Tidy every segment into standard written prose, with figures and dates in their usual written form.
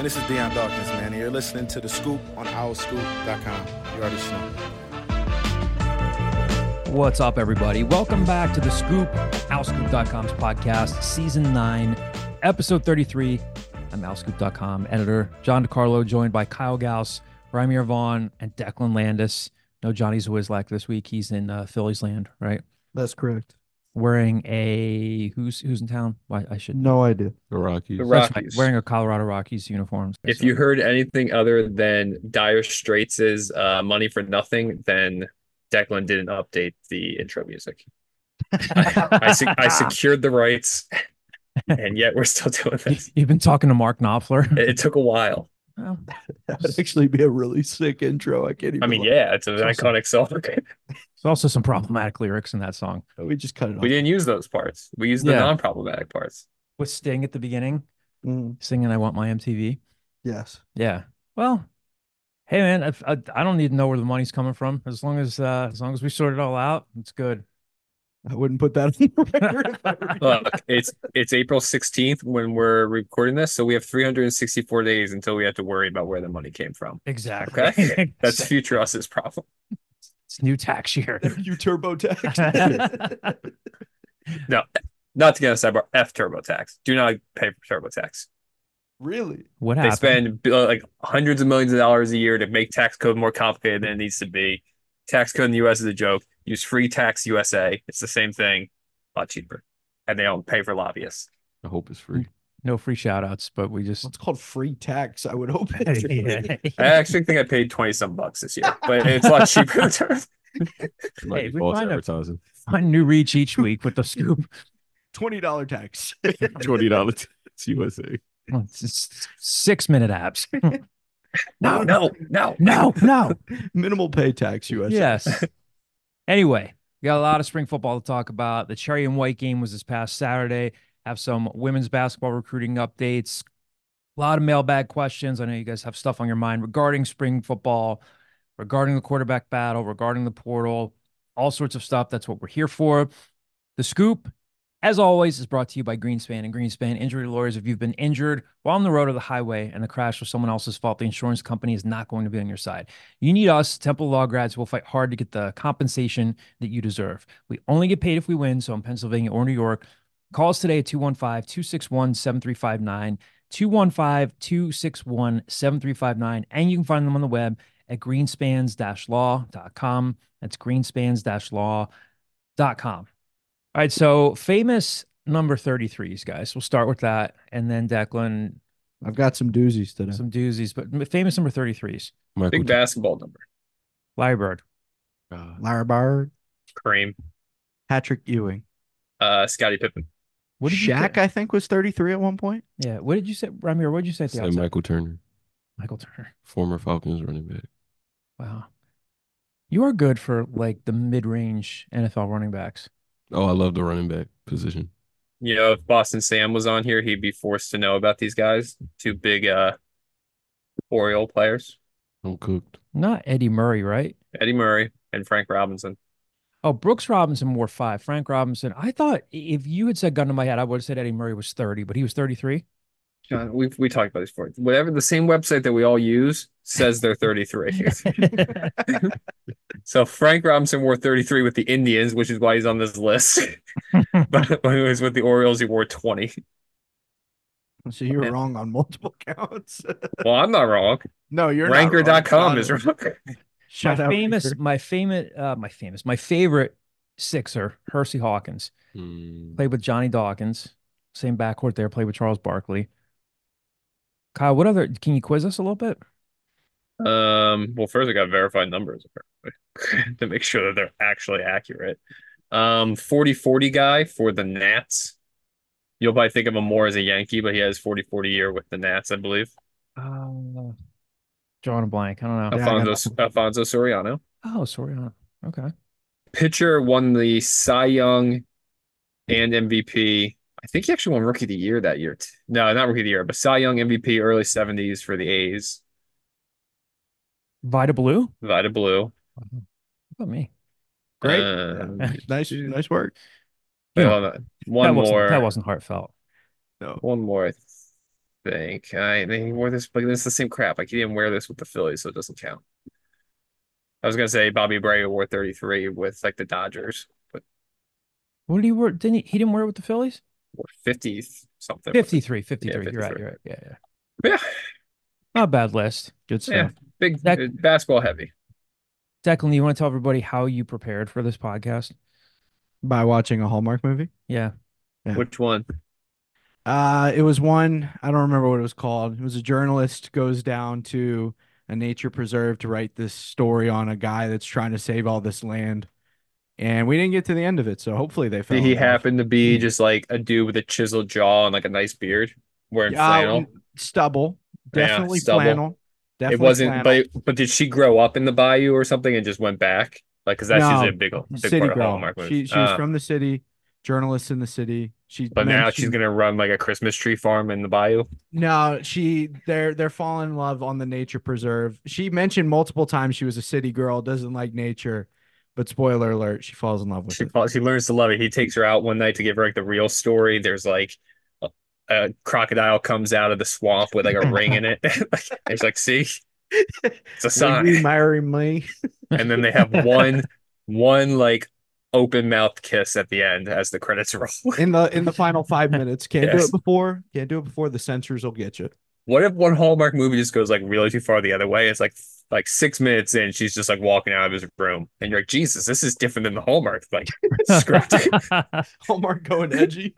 Man, this is Deion Dawkins, man, and you're listening to The Scoop on OwlScoop.com. You already know. What's up, everybody? Welcome back to The Scoop, OwlScoop.com's podcast, Season 9, Episode 33. I'm OwlScoop.com editor John DeCarlo, joined by Kyle Gauss, Ramir Vaughn, and Declan Landis. No Johnny Zwizlak this week. He's in Phillies land, right? That's correct. Wearing a who's in town? Why I should No idea. The Rockies. The That's right, Rockies. wearing a Colorado Rockies uniform. If you heard anything other than Dire Straits' Money for Nothing, then Declan didn't update the intro music. I secured the rights, and yet we're still doing this. You've been talking to Mark Knopfler. It took a while. Well, That would actually be a really sick intro. I can't even. I mean, yeah, it's an iconic song. there's also some problematic lyrics in that song. We just cut it off. We didn't use those parts. We used the Yeah. non-problematic parts. With Sting at the beginning, Mhm. singing "I Want My MTV." Yes. Yeah. Well, hey man, I don't need to know where the money's coming from. As long as we sort it all out, it's good. I wouldn't put that on the record if I were you. Look, it's April 16th when we're recording this, so we have 364 days until we have to worry about where the money came from. Exactly. Okay? That's future us's problem. It's new tax year. You TurboTax. No, not to get a sidebar. F TurboTax. Do not pay for TurboTax. Really? What They happened? spend like hundreds of millions of dollars a year to make tax code more complicated than it needs to be. Tax code in the U.S. is a joke. Use Free Tax USA. It's the same thing, a lot cheaper, and they don't pay for lobbyists. I hope it's free. No free shout outs, but we just It's called free tax. I would hope. Yeah. I actually think I paid 20 some bucks this year, but it's a lot cheaper. Might Hey, be we false find a- advertising. find new reach each week with the scoop. $20 tax. $20 to USA. It's 6-minute abs. No. No. Minimal pay tax, USA. Yes. Anyway, we got a lot of spring football to talk about. The cherry and white game was this past Saturday. Have some women's basketball recruiting updates. A lot of mailbag questions. I know you guys have stuff on your mind regarding spring football, regarding the quarterback battle, regarding the portal, all sorts of stuff. That's what we're here for. The Scoop, as always, is brought to you by Greenspan and Greenspan Injury Lawyers. If you've been injured while on the road or the highway and the crash was someone else's fault, the insurance company is not going to be on your side. You need us, Temple Law grads, who will fight hard to get the compensation that you deserve. We only get paid if we win, so in Pennsylvania or New York, call us today at 215-261-7359, 215-261-7359, and you can find them on the web at greenspans-law.com. That's greenspans-law.com. All right, so famous number 33s, guys. We'll start with that, and then Declan, I've got some doozies today. some doozies, but famous number 33s. Michael Big basketball number. Larry Bird. Larry Bird, Cream. Patrick Ewing. Scottie Pippen. What did you Shaq, say? I think, was 33 at one point. Yeah, what did you say, Ramir? What did you say at the Say outset? Michael Turner, Michael Turner. former Falcons running back. Wow. You are good for like the mid-range NFL running backs. Oh, I love the running back position. You know, if Boston Sam was on here, he'd be forced to know about these guys. Two big Oriole players, I'm cooked. Not Eddie Murray, right? Eddie Murray and Frank Robinson. Oh, Brooks Robinson wore 5. Frank Robinson. I thought if you had said gun to my head, I would have said Eddie Murray was 30, but he was 33. John, we talked about this before. Whatever the same website that we all use says they're 33. So Frank Robinson wore 33 with the Indians, which is why he's on this list. But when he was with the Orioles, he wore 20. So you were Yeah. wrong on multiple counts. Well, I'm not wrong. No, you're not wrong. Ranker.com is wrong. Shout out Ranker. My favorite Sixer, Hersey Hawkins, played with Johnny Dawkins, same backcourt there, played with Charles Barkley. Kyle, what other, can you quiz us a little bit? Well, first I got verified numbers apparently to make sure that they're actually accurate. 40-40 guy for the Nats. You'll probably think of him more as a Yankee, but he has 40-40 year with the Nats, I believe. Drawing a blank. I don't know. Yeah, I got Alfonso Soriano. Oh, Soriano. Okay. Pitcher won the Cy Young and MVP. I think he actually won Rookie of the Year that year. No, not Rookie of the Year, but Cy Young MVP early 70s for the A's. Vida Blue? Vida Blue. How about me? Great. Um, Nice work. wait, hold on. One more. That wasn't heartfelt. No. One more. think. He wore this, but it's the same crap. Like he didn't wear this with the Phillies, so it doesn't count. I was gonna say Bobby Abreu wore 33 with like the Dodgers, but What did he wear? He didn't wear it with the Phillies? wore 50 something. 53. Yeah, You're right. 53. You're right. Yeah. Yeah, Not a bad list. Good yeah. stuff. Big That- basketball heavy. Declan, you want to tell everybody how you prepared for this podcast? By watching a Hallmark movie. Yeah. Yeah. Which one? It was one, I don't remember what it was called. It was a journalist goes down to a nature preserve to write this story on a guy that's trying to save all this land. And we didn't get to the end of it, so hopefully they fell Did he in love. happen to be just like a dude with a chiseled jaw and like a nice beard, wearing flannel? Stubble. Yeah, Definitely stubble. flannel. It Definitely wasn't, flannel. but did she grow up in the bayou or something and just went back? Like, because that's No, usually a big city part of girl. Hallmark movies. She was from the city, journalist in the city. But now she's gonna run like a Christmas tree farm in the bayou. No, they're falling in love on the nature preserve. She mentioned multiple times she was a city girl, doesn't like nature, but spoiler alert, she falls in love with it. She learns to love it. He takes her out one night to give her like the real story. There's like a crocodile comes out of the swamp with like a ring in it. And she's like, see, it's a sign. Will you marry me? And then they have one like open mouthed kiss at the end as the credits roll. In the final 5 minutes. Can't do Yes. it before. Can't do it before. The censors will get you. What if one Hallmark movie just goes like really too far the other way? It's like 6 minutes in, she's just like walking out of his room, and you're like, Jesus, this is different than the Hallmark like script. Hallmark going edgy.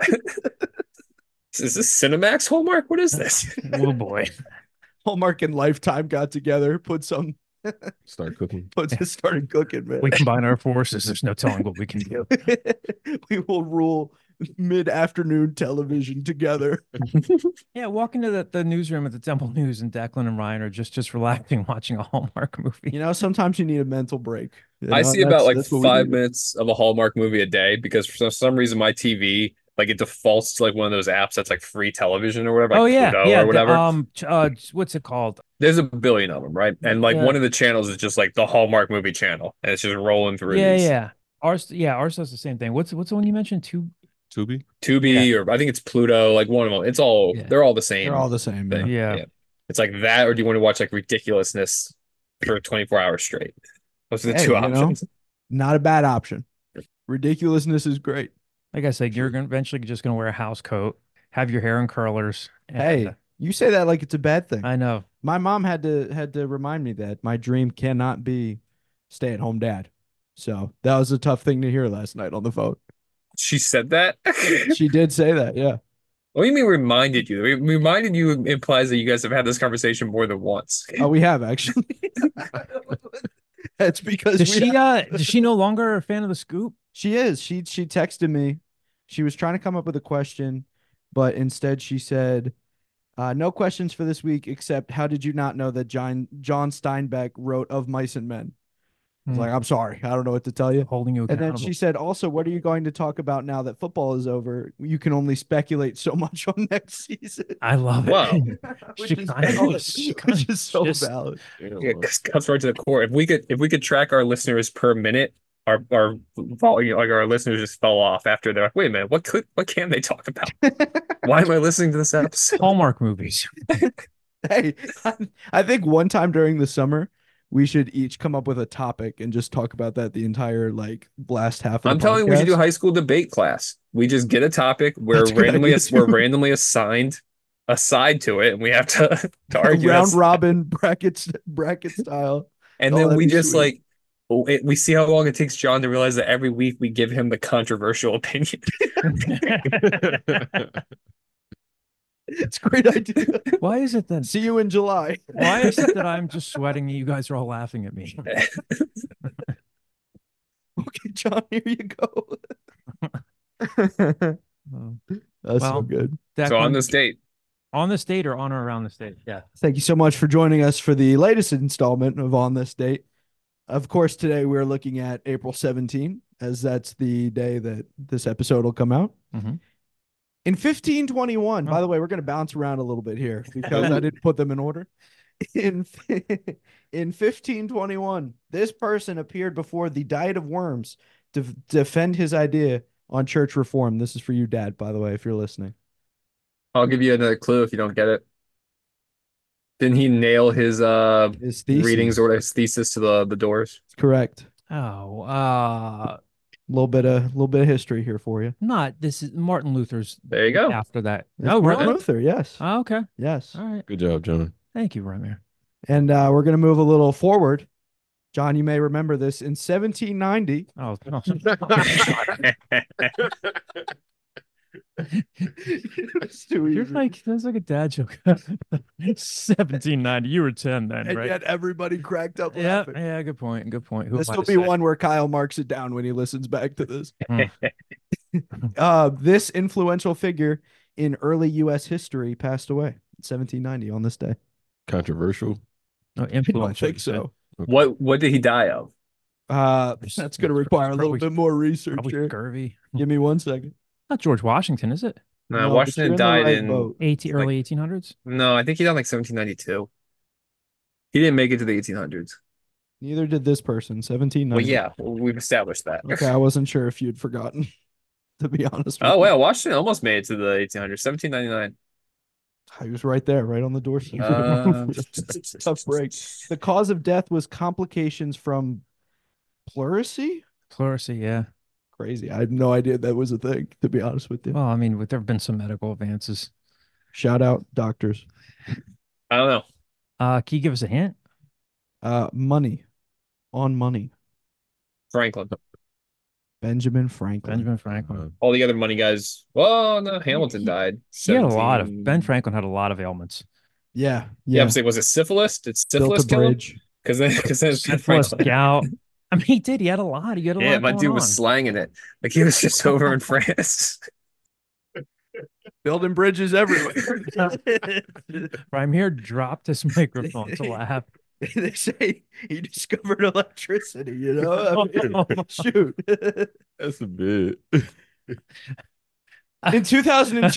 Is this Cinemax Hallmark? What is this? Oh boy. Hallmark and Lifetime got together, Start cooking. started cooking, man. We combine our forces. There's no telling what we can do. We will rule mid-afternoon television together. Yeah, walk into the newsroom at the Temple News, and Declan and Ryan are just relaxing, watching a Hallmark movie. You know, sometimes you need a mental break. You I know, see about like that's what we 5 need. minutes of a Hallmark movie a day because for some reason my TV like it defaults to like one of those apps that's like free television or whatever. Oh Like yeah, Pluto yeah. or whatever. What's it called? There's a billion of them, right? And like Yeah. one of the channels is just like the Hallmark movie channel, and it's just rolling through Yeah, these. yeah. Ours does the same thing. What's the one you mentioned? Tubi? Tubi or I think it's Pluto, like one of them. It's all Yeah. they're all the same. They're all the same. thing. Man. Yeah. It's like that, or do you want to watch like ridiculousness for 24 hours straight? Those are the Hey, two you know, options. Not a bad option. Ridiculousness is great. Like I said, you're eventually just gonna wear a house coat, have your hair in curlers. and, Hey, you say that like it's a bad thing. I know. My mom had to remind me that my dream cannot be stay-at-home dad. So that was a tough thing to hear last night on the phone. She said that. She did say that, yeah. What do you mean reminded you? Reminded you implies that you guys have had this conversation more than once. Oh, we have actually. That's because Does she no longer a fan of the Scoop? She is. She texted me. She was trying to come up with a question, but instead she said, no questions for this week except how did you not know that John Steinbeck wrote Of Mice and Men? I was like, I'm sorry. I don't know what to tell you. Holding you And accountable. then she said, also, what are you going to talk about now that football is over? You can only speculate so much on next season. I love it. Wow. Which She is kinda valid. is. She Which kinda is so just- valid. Yeah, cuts right to the core. If we could track our listeners per minute, our volume, like our listeners just fell off after they're like, wait a minute, what can they talk about? Why am I listening to this episode? Hallmark movies. Hey, I think one time during the summer, we should each come up with a topic and just talk about that the entire like last half of the I'm telling you, we should do podcast. high school debate class. We just get a topic where That's a good idea, we're too. randomly assigned a side to it, and we have to argue. round That's- robin bracket style. And Oh, then that'd we be just sweet. we see how long it takes John to realize that every week we give him the controversial opinion. It's a great idea. Why is it then? See you in July. Why is it that I'm just sweating and you guys are all laughing at me? Okay, John, here you go. Oh. That's so Well, good. So on Declan, this date, on this date or on or around this date? Yeah. Thank you so much for joining us for the latest installment of On This Date. Of course, today we're looking at April 17, as that's the day that this episode will come out. Mhm. In 1521, by Oh. the way, we're going to bounce around a little bit here because I didn't put them in order. In 1521, this person appeared before the Diet of Worms to defend his idea on church reform. This is for you, Dad, by the way, if you're listening. I'll give you another clue if you don't get it. Didn't he nail his His readings thesis. or his thesis to the doors? Correct. Oh, A little bit of history here for you. not this is Martin Luther's There you go. after that. It's Oh, Martin really? Luther, yes. Oh, okay. Yes. All right. Good job, John. Thank you, Ramir. And we're going to move a little forward. John, you may remember this. In 1790, Oh, no. You're like that's like a dad joke. 1790. You were 10 then, and right? yet everybody cracked up Yeah, laughing. yeah, good point. Good point. Who This am I will to be say? one where Kyle marks it down when he listens back to this. Hmm. This influential figure in early U.S. history passed away in 1790 on this day. Controversial. No, I don't influential, think you said. so. What did he die of? That's going to require a little Probably- bit more research Probably here. scurvy. Give me 1 second. Not George Washington, is it? No, No, but Washington you're in the died right in boat. Early 1800s. no, I think he died in like 1792. He didn't make it to the 1800s. Neither did this person. 1790. Well, yeah, we've established that. Okay, I wasn't sure if you'd forgotten. To be honest. With Oh you. well, Washington almost made it to the 1800s, 1799. He was right there, right on the doorstep. Tough break. The cause of death was complications from pleurisy. Pleurisy, yeah. Crazy. I had no idea that was a thing, to be honest with you. Well, I mean, there have been some medical advances. Shout out doctors. I don't know. Can you give us a hint? Money. On money. Franklin. Benjamin Franklin. Benjamin Franklin. All the other money guys. Well, no, Hamilton died. He had a lot of 17 Ben Franklin had a lot of ailments. Yeah. Yeah, Yeah. I'm saying, was it syphilis? Did Built syphilis a kill him? bridge. Because then Ben Syphilis, Franklin. gout. I mean, he did. He had a lot. He had a Yeah, lot my going dude was on. slanging it. Like he was just over in France. Building bridges everywhere. Ramir dropped his microphone to laugh. They say he discovered electricity, you know? I mean, shoot. That's a bit. In 2002,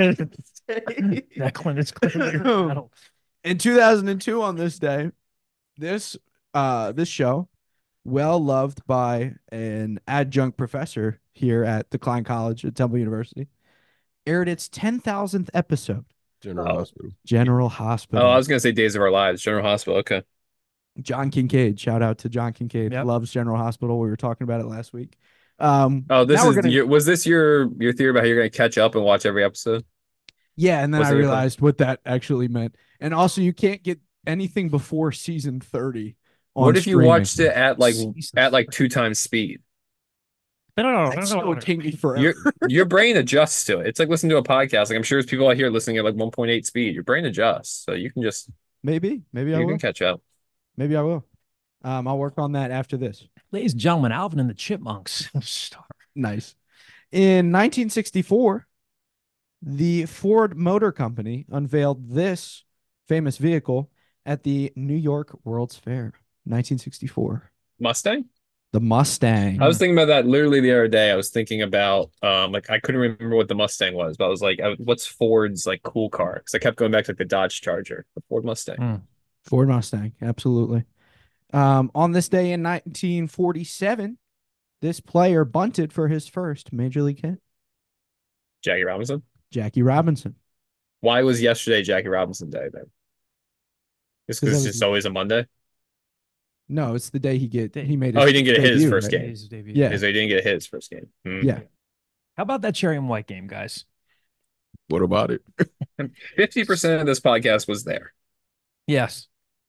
Declan is clearly rattled. in 2002 on this day, this show, well loved by an adjunct professor here at the Klein College at Temple University, aired its 10,000th episode. General Hospital. General Oh, Hospital. I was gonna say Days of Our Lives, General Hospital. Okay. John Kincaid. Shout out to John Kincaid. Yep. Loves General Hospital. We were talking about it last week. Oh, this now is we're gonna- was this your theory about how you're gonna catch up and watch every episode? Yeah, and then Was I it your plan? realized what that actually meant. And also, you can't get anything before season 30. What if you streaming. watched it at Jesus. 2 times speed? That's still take me forever. Your brain adjusts to it. It's like listening to a podcast. Like I'm sure there's people out here listening at like 1.8 speed. Your brain adjusts, so you can just Maybe I you will. can catch up. Maybe I will. I'll work on that after this. Ladies and gentlemen, Alvin and the Chipmunks. Star. Nice. In 1964, the Ford Motor Company unveiled this famous vehicle at the New York World's Fair. 1964. Mustang? The Mustang. I was thinking about that literally the other day. I was thinking about like I couldn't remember what the Mustang was, but I was like, what's Ford's like cool car? Because I kept going back to like the Dodge Charger, the Ford Mustang. Ford Mustang, absolutely. On this day in 1947, this player bunted for his first major league hit. Jackie Robinson. Jackie Robinson. Why was yesterday Jackie Robinson Day then? Just because it's just always a Monday. No, it's the day he made. Oh, he didn't get a hit his debut, first right? game. His debut. Yeah. So he didn't get a hit his first game. Yeah. How about that cherry and white game, guys? What about it? 50% of this podcast was there. Yes.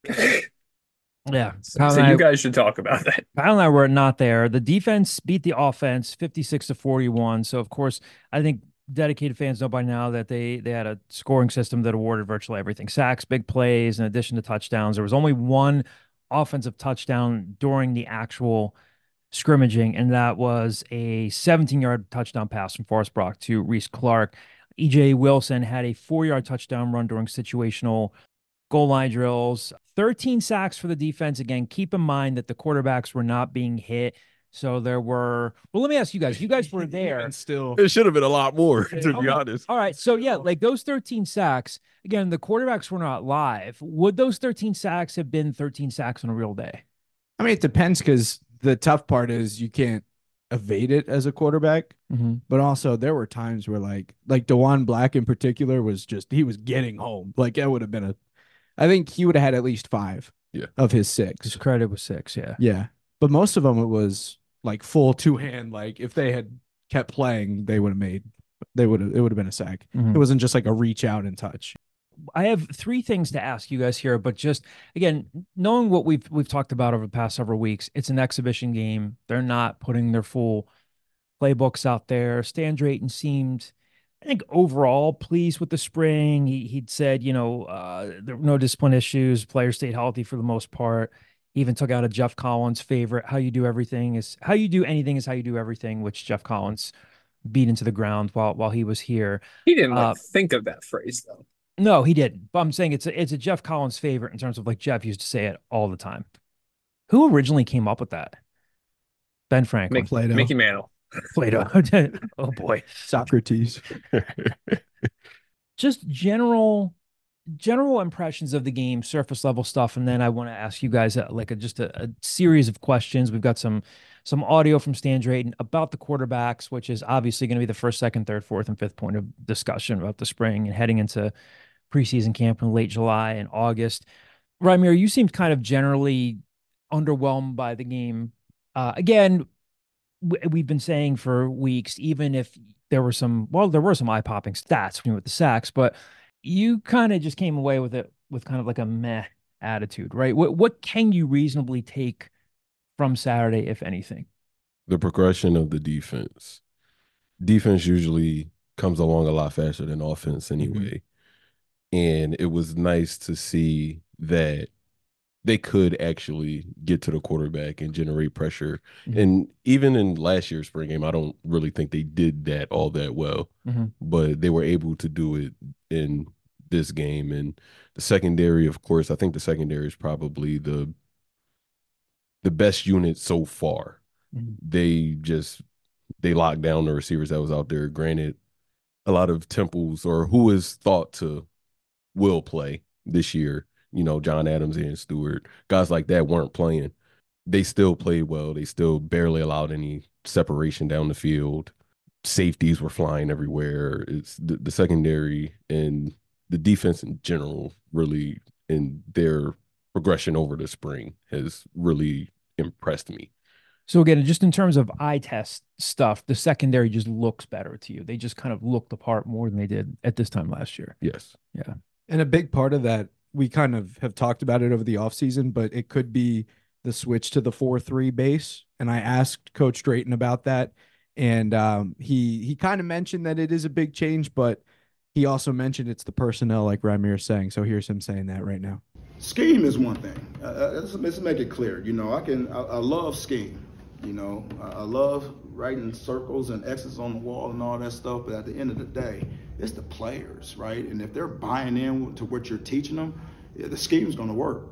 Yeah. So you guys should talk about that. Kyle and I were not there. The defense beat the offense 56-41. So, of course, I think dedicated fans know by now that they had a scoring system that awarded virtually everything. Sacks, big plays, in addition to touchdowns. There was only one offensive touchdown during the actual scrimmaging, and that was a 17-yard touchdown pass from Forrest Brock to Reese Clark. E.J. Wilson had a 4-yard touchdown run during situational goal line drills. 13 sacks for the defense. Again, keep in mind that the quarterbacks were not being hit. So there were, well, let me ask you guys. You guys were there. And still, It should have been a lot more, to Okay. be honest. All right. So, yeah, like those 13 sacks, again, the quarterbacks were not live. Would those 13 sacks have been 13 sacks on a real day? I mean, it depends because the tough part is you can't evade it as a quarterback. Mm-hmm. But also there were times where like DeJuan Black in particular was just, he was getting home. Like that would have been I think he would have had at least 5 Yeah. of his His 6. credit was 6. Yeah. Yeah. But most of them, it was like full two-hand. Like if they had kept playing, it would have been a sack. Mhm. It wasn't just like a reach out and touch. I have 3 things to ask you guys here, but just again, knowing what we've talked about over the past several weeks, it's an exhibition game. They're not putting their full playbooks out there. Stan Drayton seemed, I think, overall pleased with the spring. He'd said, there were no discipline issues. Players stayed healthy for the most part. He even took out a Jeff Collins favorite. How you do anything is how you do everything, which Jeff Collins beat into the ground while he was here. He didn't think of that phrase though. No, he didn't. But I'm saying it's a Jeff Collins favorite in terms of like Jeff used to say it all the time. Who originally came up with that? Ben Franklin. Plato. Mickey Mantle. Plato. Oh boy. Socrates. Just general impressions of the game, surface level stuff, and then I want to ask you guys just a series of questions. We've got some audio from Stan Drayton about the quarterbacks, which is obviously going to be the first, second, third, fourth, and fifth point of discussion about the spring and heading into preseason camp in late July and August. Ramir, you seemed kind of generally underwhelmed by the game. Again, we've been saying for weeks, even if there were some eye-popping stats with the sacks, but you kind of just came away with it with kind of like a meh attitude, right? What can you reasonably take from Saturday, if anything? The progression of the defense. Defense usually comes along a lot faster than offense anyway. And it was nice to see that they could actually get to the quarterback and generate pressure. And even in last year's spring game, I don't really think they did that all that well, but they were able to do it in this game. And the secondary, of course, I think the secondary is probably the best unit so far. They locked down the receivers that was out there. Granted, a lot of Temple's or who is thought to will play this year, John Adams and Stewart, guys like that weren't playing. They still played well. They still barely allowed any separation down the field. Safeties were flying everywhere. It's the secondary and the defense in general really in their progression over the spring has really impressed me. So again, just in terms of eye test stuff, the secondary just looks better to you. They just kind of looked the part more than they did at this time last year. Yes. Yeah. And a big part of that, we kind of have talked about it over the offseason, but it could be the switch to the 4-3 base. And I asked Coach Drayton about that. And he kind of mentioned that it is a big change, but he also mentioned it's the personnel, like Ramir is saying. So here's him saying that right now. Scheme is one thing. Let's make it clear. I love scheme. I love writing circles and X's on the wall and all that stuff. But at the end of the day, it's the players, right? And if they're buying in to what you're teaching them, the scheme's going to work.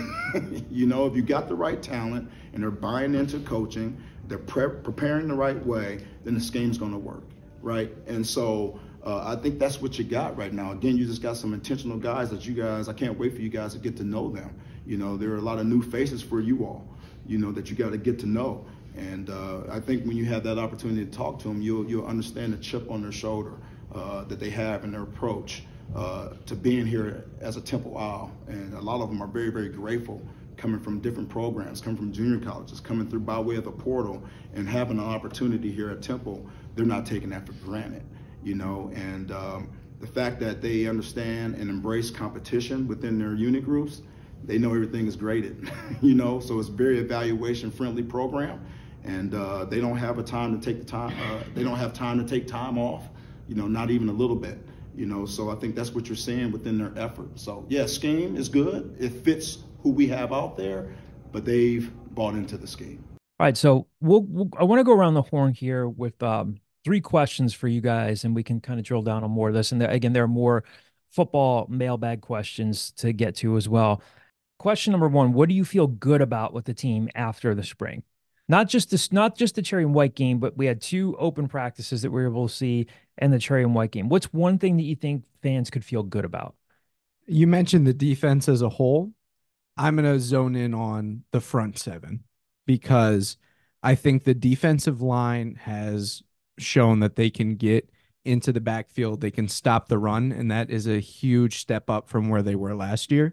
If you got the right talent and they're buying into coaching, they're preparing the right way, then the scheme's going to work, right? And so I think that's what you got right now. Again, you just got some intentional guys I can't wait for you guys to get to know them. There are a lot of new faces for you all, that you got to get to know. And I think when you have that opportunity to talk to them, you'll understand the chip on their shoulder that they have in their approach to being here as a Temple Owl. And a lot of them are very, very grateful coming from different programs, coming from junior colleges, coming through by way of the portal and having an opportunity here at Temple. They're not taking that for granted, and the fact that they understand and embrace competition within their unit groups, they know everything is graded, so it's a very evaluation friendly program. And they don't have time to take time off, not even a little bit, so I think that's what you're seeing within their effort. So yeah, scheme is good. It fits who we have out there, but they've bought into the scheme. All right. So I want to go around the horn here with 3 questions for you guys, and we can kind of drill down on more of this. And again, there are more football mailbag questions to get to as well. Question number 1, what do you feel good about with the team after the spring? Not just the Cherry and White game, but we had 2 open practices that we were able to see and the Cherry and White game. What's one thing that you think fans could feel good about? You mentioned the defense as a whole. I'm going to zone in on the front 7 because I think the defensive line has shown that they can get into the backfield. They can stop the run, and that is a huge step up from where they were last year.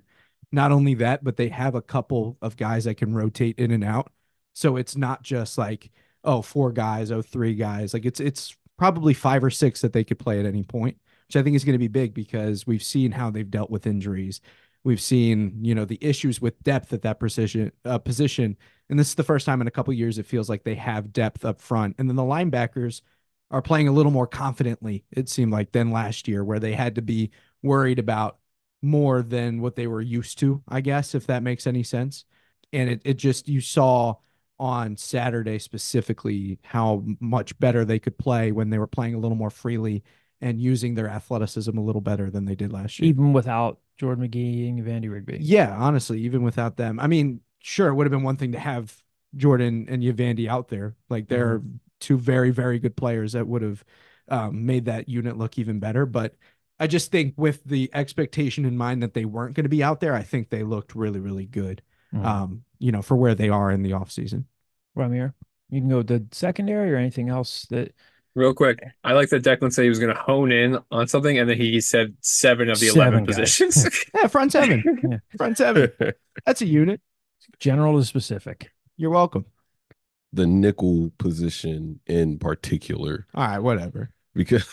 not only that, but they have a couple of guys that can rotate in and out. So it's not just like, oh, 4 guys, oh, 3 guys. Like it's probably 5 or 6 that they could play at any point, which I think is going to be big because we've seen how they've dealt with injuries. We've seen, the issues with depth at that position. And this is the first time in a couple of years it feels like they have depth up front. And then the linebackers are playing a little more confidently, it seemed like, than last year, where they had to be worried about more than what they were used to, I guess, if that makes any sense. And it just, you saw on Saturday specifically how much better they could play when they were playing a little more freely and using their athleticism a little better than they did last year. Even without Jordan McGee and Vandy Rigby. Yeah, honestly, even without them. I mean, sure, it would have been one thing to have Jordan and Vandy out there. Like, they're 2 very, very good players that would have made that unit look even better. But I just think with the expectation in mind that they weren't going to be out there, I think they looked really, really good, for where they are in the offseason. Ramir, you can go to secondary or anything else that. Real quick, I like that Declan said he was going to hone in on something, and then he said 7 of the 11 guys. positions. Yeah, front 7. Yeah. Front 7. That's a unit. General to specific. You're welcome. The nickel position in particular, All right, whatever. because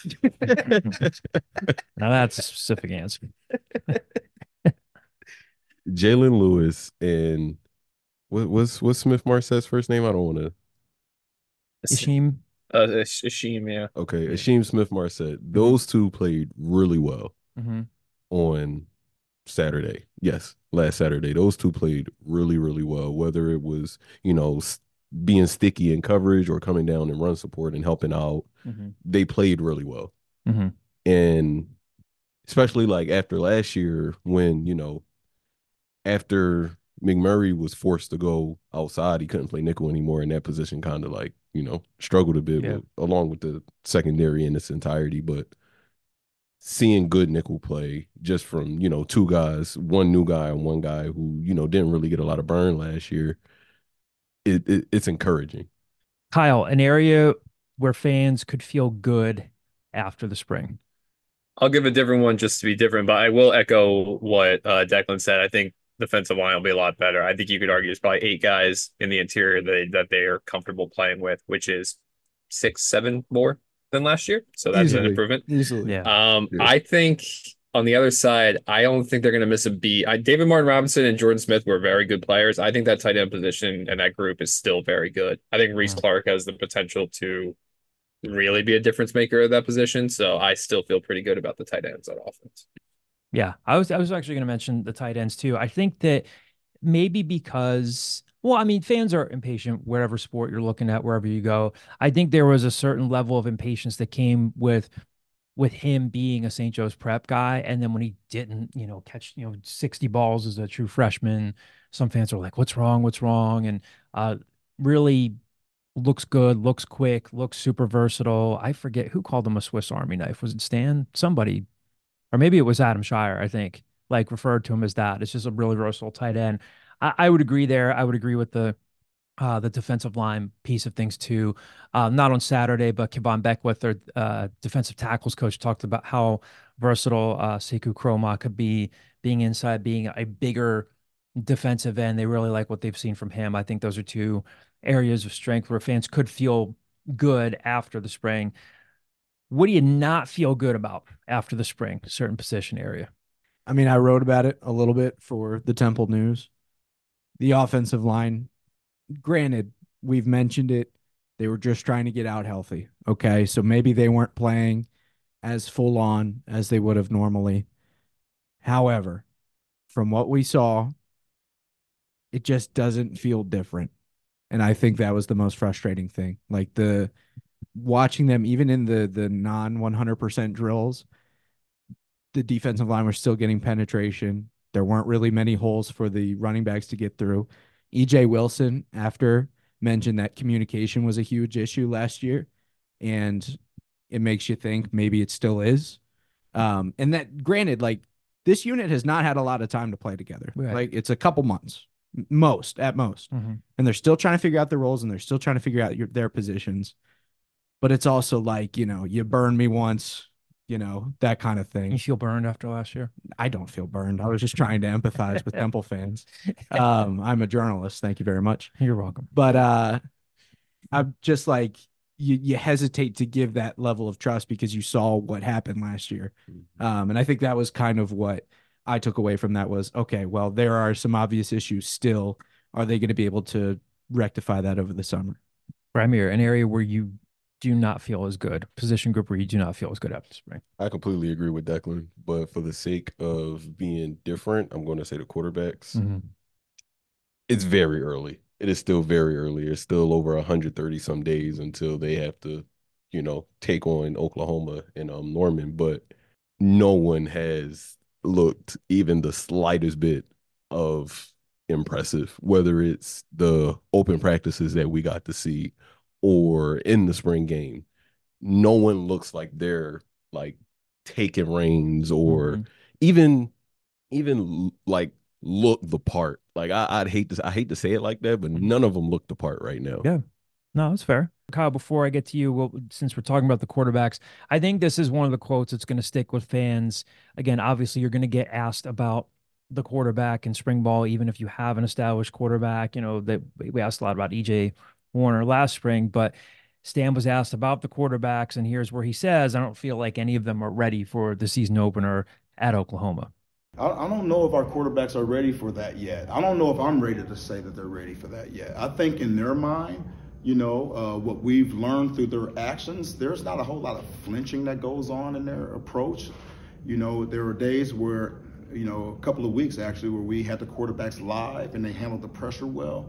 Now that's a specific answer. Jalen Lewis and what's Smith Marset's first name? I don't want to. Ishim. Ashim, yeah. Okay, Ashim Smith Marset. Those 2 played really well on Saturday. Yes, last Saturday. Those 2 played really, really well. Whether it was, being sticky in coverage or coming down and run support and helping out, they played really well. And especially like after last year when, after McMurray was forced to go outside, he couldn't play nickel anymore, and that position kind of like, struggled a bit along with the secondary in its entirety. But seeing good nickel play just from, 2 guys, 1 new guy and 1 guy who, didn't really get a lot of burn last year, it's encouraging. Kyle, an area where fans could feel good after the spring. I'll give a different one just to be different, but I will echo what Declan said. I think defensive line will be a lot better. I think you could argue there's probably 8 guys in the interior that they are comfortable playing with, which is 6, 7 more than last year. So that's an improvement. Easily. Yeah. I think on the other side, I don't think they're going to miss a beat. David Martin Robinson and Jordan Smith were very good players. I think that tight end position and that group is still very good. I think Reese Clark has the potential to really be a difference maker at that position. So I still feel pretty good about the tight ends on offense. Yeah, I was actually going to mention the tight ends too. I think that maybe because, well, I mean, fans are impatient whatever sport you're looking at, wherever you go. I think there was a certain level of impatience that came with him being a St. Joe's prep guy. And then when he didn't, catch, 60 balls as a true freshman, some fans were like, what's wrong? What's wrong? And really looks good, looks quick, looks super versatile. I forget who called him a Swiss Army knife. Was it Stan? Somebody. Or maybe it was Adam Shire, I think, like referred to him as that. It's just a really versatile tight end. I would agree there. I would agree with the defensive line piece of things too. Not on Saturday, but Kevon Beckwith, their defensive tackles coach, talked about how versatile Sekou Kroma could be, being inside, being a bigger defensive end. They really like what they've seen from him. I think those are 2 areas of strength where fans could feel good after the spring. What do you not feel good about after the spring, certain position area? I mean, I wrote about it a little bit for the Temple News. The offensive line, granted, we've mentioned it. They were just trying to get out healthy. Okay. So maybe they weren't playing as full on as they would have normally. However, from what we saw, it just doesn't feel different. And I think that was the most frustrating thing. Like watching them, even in the non 100% drills, the defensive line was still getting penetration. There weren't really many holes for the running backs to get through. EJ Wilson, after, mentioned that communication was a huge issue last year, and it makes you think maybe it still is. And that, granted, like, this unit has not had a lot of time to play together. Right. Like, it's a couple months, at most. And they're still trying to figure out their roles, and they're still trying to figure out their positions. But it's also like, you burn me once, that kind of You thing. feel burned after last year? I don't feel burned. I was just trying to empathize with Temple fans. I'm a journalist. Thank you very much. You're welcome. But I'm just like, you hesitate to give that level of trust because you saw what happened last year. And I think that was kind of what I took away from that was, okay, well, there are some obvious issues still. Are they going to be able to rectify that over the summer? Ramir, an area where you do not feel as good, position group where you do not feel as good after spring. I completely agree with Declan, but for the sake of being different, I'm going to say the quarterbacks. It's very early. It is still very early. It's still over 130 some days until they have to, take on Oklahoma and Norman. But no one has looked even the slightest bit of impressive, whether it's the open practices that we got to see or in the spring game. No one looks like they're like taking reins or even like look the part. Like I hate to say it like that, but none of them look the part right now. Yeah. No, that's fair. Kyle, before I get to you, well, since we're talking about the quarterbacks, I think this is one of the quotes that's going to stick with fans. Again, obviously, you're going to get asked about the quarterback in spring ball, even if you have an established quarterback. That we asked a lot about EJ Warner last spring, but Stan was asked about the quarterbacks, and here's where he says, I don't feel like any of them are ready for the season opener at Oklahoma. I don't know if our quarterbacks are ready for that yet. I don't know if I'm ready to say that they're ready for that yet. I think in their mind, what we've learned through their actions, there's not a whole lot of flinching that goes on in their approach. There were days where, a couple of weeks actually, where we had the quarterbacks live and they handled the pressure well.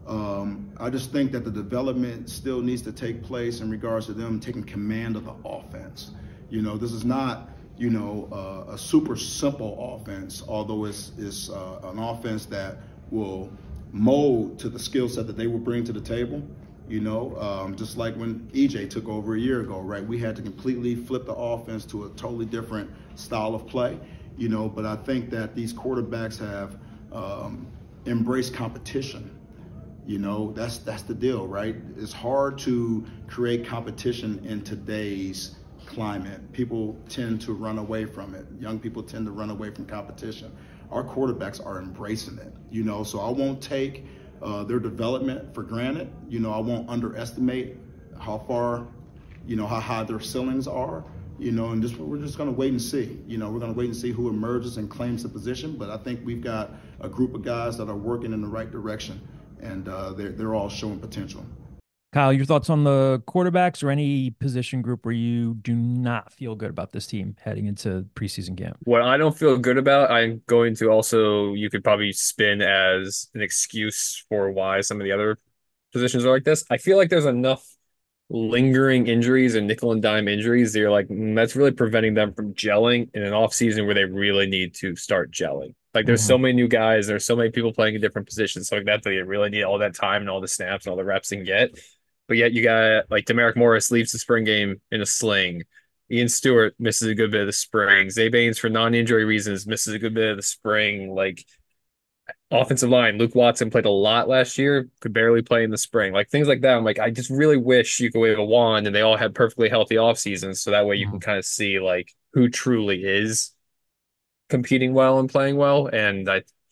I just think that the development still needs to take place in regards to them taking command of the offense. This is not, a super simple offense, although it's an offense that will mold to the skill set that they will bring to the table. Just like when EJ took over a year ago, right? We had to completely flip the offense to a totally different style of play, but I think that these quarterbacks have embraced competition. That's the deal, right? It's hard to create competition in today's climate. People tend to run away from it. Young people tend to run away from competition. Our quarterbacks are embracing it, so I won't take their development for granted. I won't underestimate how far, how high their ceilings are, and we're just going to wait and see. We're going to wait and see who emerges and claims the position. But I think we've got a group of guys that are working in the right direction, and they're all showing potential. Kyle, your thoughts on the quarterbacks or any position group where you do not feel good about this team heading into preseason camp? What I don't feel good about, I'm going to also, you could probably spin as an excuse for why some of the other positions are like this. I feel like there's enough lingering injuries and nickel and dime injuries that you're like, that's really preventing them from gelling in an off season where they really need to start gelling. Like there's so many new guys, there's so many people playing in different positions, so like that they really need all that time and all the snaps and all the reps they can get. But yet you got like Demaric Morris leaves the spring game in a sling. Ian Stewart misses a good bit of the spring. Zay Baines, for non-injury reasons, misses a good bit of the spring. Like offensive line, Luke Watson played a lot last year, could barely play in the spring. Like things like that. I'm like, I just really wish you could wave a wand and they all had perfectly healthy off seasons, so that way you can kind of see like who truly is competing well and playing well. And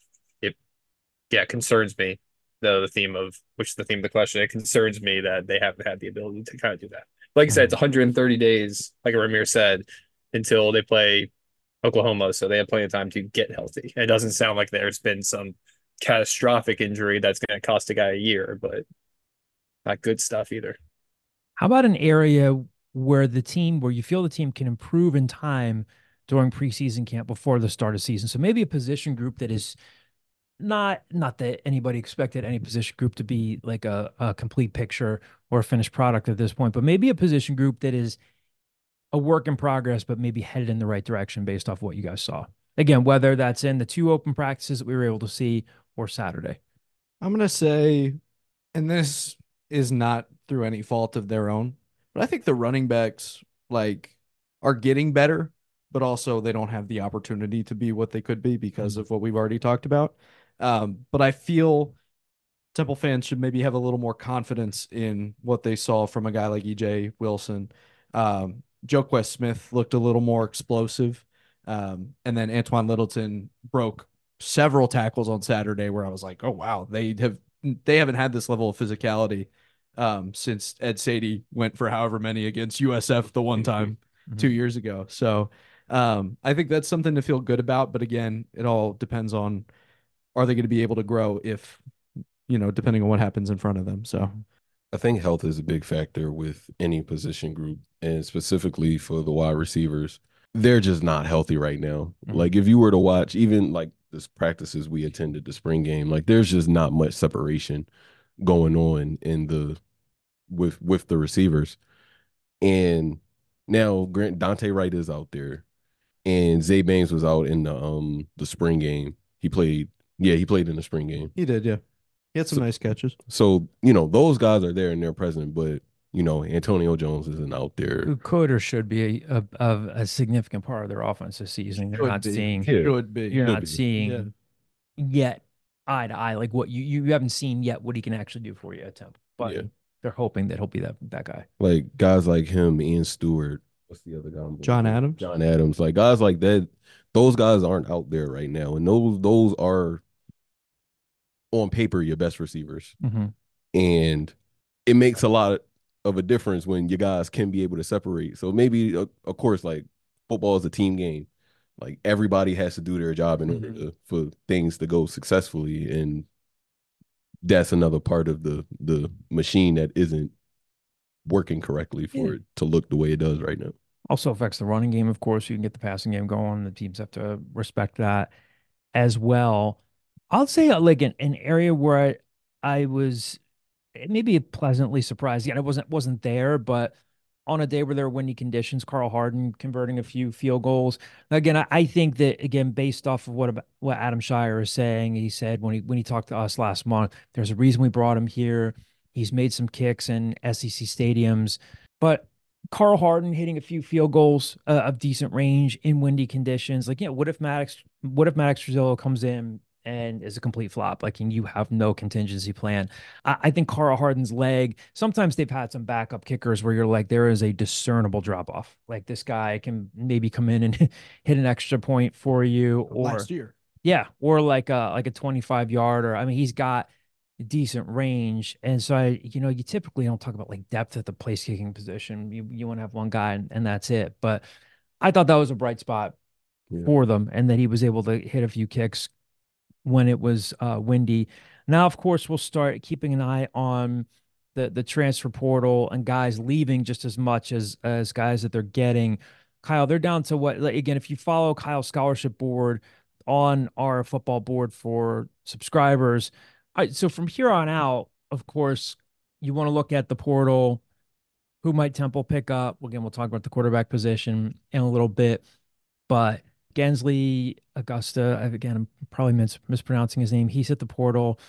it concerns me. The theme of the question. It concerns me that they haven't had the ability to kind of do that. Like I said, it's 130 days, like Ramir said, until they play Oklahoma, so they have plenty of time to get healthy. It doesn't sound like there's been some catastrophic injury that's going to cost a guy a year, but not good stuff either. How about an area where you feel the team can improve in time during preseason camp before the start of season? So maybe a position group that is not that anybody expected any position group to be like a complete picture or a finished product at this point, but maybe a position group that is a work in progress, but maybe headed in the right direction based off what you guys saw. Again, whether that's in the 2 open practices that we were able to see or Saturday. I'm going to say, and this is not through any fault of their own, but I think the running backs are getting better, but also they don't have the opportunity to be what they could be because of what we've already talked about. But I feel Temple fans should maybe have a little more confidence in what they saw from a guy like EJ Wilson. Joquest Smith looked a little more explosive. And then Antoine Littleton broke several tackles on Saturday where I was like, oh wow, they haven't had this level of physicality since Ed Sadie went for however many against USF the one time 2 years ago. So I think that's something to feel good about. But again, it all depends on, are they going to be able to grow if, depending on what happens in front of them. So I think health is a big factor with any position group, and specifically for the wide receivers. They're just not healthy right now. Like if you were to watch even like this practices we attended the spring game, like there's just not much separation going on in the with the receivers. And now Grant Dante Wright is out there, and Zay Banks was out in the spring game. He played in the spring game. he did, yeah. He had some nice catches. So, those guys are there and they're present, but Antonio Jones isn't out there. Who could or should be a significant part of their offense this season. You're not seeing yet eye to eye like what you haven't seen yet what he can actually do for you at Temple. But they're hoping that he'll be that guy. Like guys like him, Ian Stewart. What's the other guy? John Adams. John Adams. Like guys like that. Those guys aren't out there right now, and those are on paper your best receivers. And it makes a lot of a difference when your guys can be able to separate. So maybe, of course, like football is a team game. Like everybody has to do their job in order for things to go successfully, and that's another part of the machine that isn't working correctly for it to look the way it does right now. Also affects the running game, of course. You can get the passing game going. The teams have to respect that as well. I'll say like an area where I was maybe pleasantly surprised. Again, I wasn't there, but on a day where there were windy conditions, Carl Harden converting a few field goals. Again, I think that again, based off of what Adam Shire is saying, he said when he talked to us last month, there's a reason we brought him here. He's made some kicks in SEC stadiums, but Carl Harden hitting a few field goals of decent range in windy conditions. Like, what if Maddox Truzillo comes in and is a complete flop, like, and you have no contingency plan? I think Carl Harden's leg, sometimes they've had some backup kickers where you're like, there is a discernible drop off. Like this guy can maybe come in and hit an extra point for you, or last year. Yeah. Or like a 25-yard, or, I mean, he's got decent range. And so you typically don't talk about like depth at the place kicking position. You want to have one guy and that's it. But I thought that was a bright spot for them, and that he was able to hit a few kicks when it was windy. Now, of course, we'll start keeping an eye on the transfer portal and guys leaving just as much as guys that they're getting. Kyle, they're down to what, again, if you follow Kyle's scholarship board on our football board for subscribers. All right, so from here on out, of course, you want to look at the portal. Who might Temple pick up? Again, we'll talk about the quarterback position in a little bit, but Gensley Augusta, again, I'm probably mispronouncing his name. He's at the portal.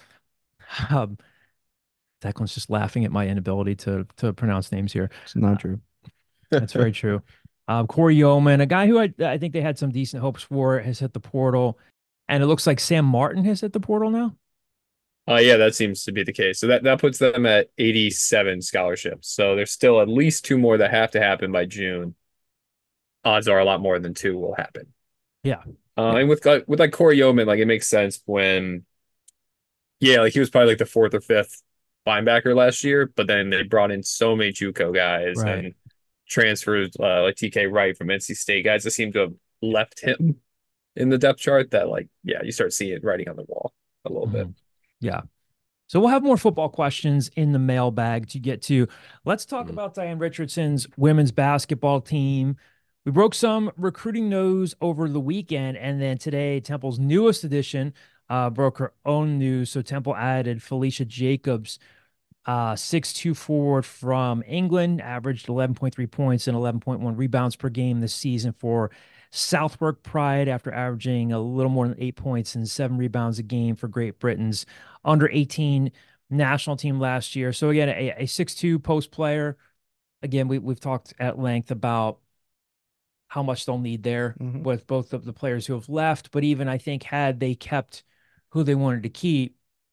Declan's just laughing at my inability to pronounce names here. It's not true. That's very true. Corey Yeoman, a guy who I think they had some decent hopes for, has hit the portal. And it looks like Sam Martin has hit the portal now. Yeah, that seems to be the case. So that puts them at 87 scholarships. So there's still at least 2 more that have to happen by June. Odds are a lot more than 2 will happen. Yeah. And with like Corey Yeoman, like it makes sense when, like he was probably like the 4th or 5th linebacker last year, but then they brought in so many JUCO guys and transfers like TK Wright from NC State, guys that seem to have left him in the depth chart, that you start seeing it writing on the wall a little bit. Yeah. So we'll have more football questions in the mailbag to get to. Let's talk about Diane Richardson's women's basketball team. We broke some recruiting news over the weekend, and then today Temple's newest edition broke her own news. So Temple added Felicia Jacobs, 6'2" forward from England, averaged 11.3 points and 11.1 rebounds per game this season for Southwark Pride, after averaging a little more than 8 points and 7 rebounds a game for Great Britain's under-18 national team last year. So again, a 6'2" post player. Again, we've talked at length about how much they'll need there with both of the players who have left. But even I think had they kept who they wanted to keep,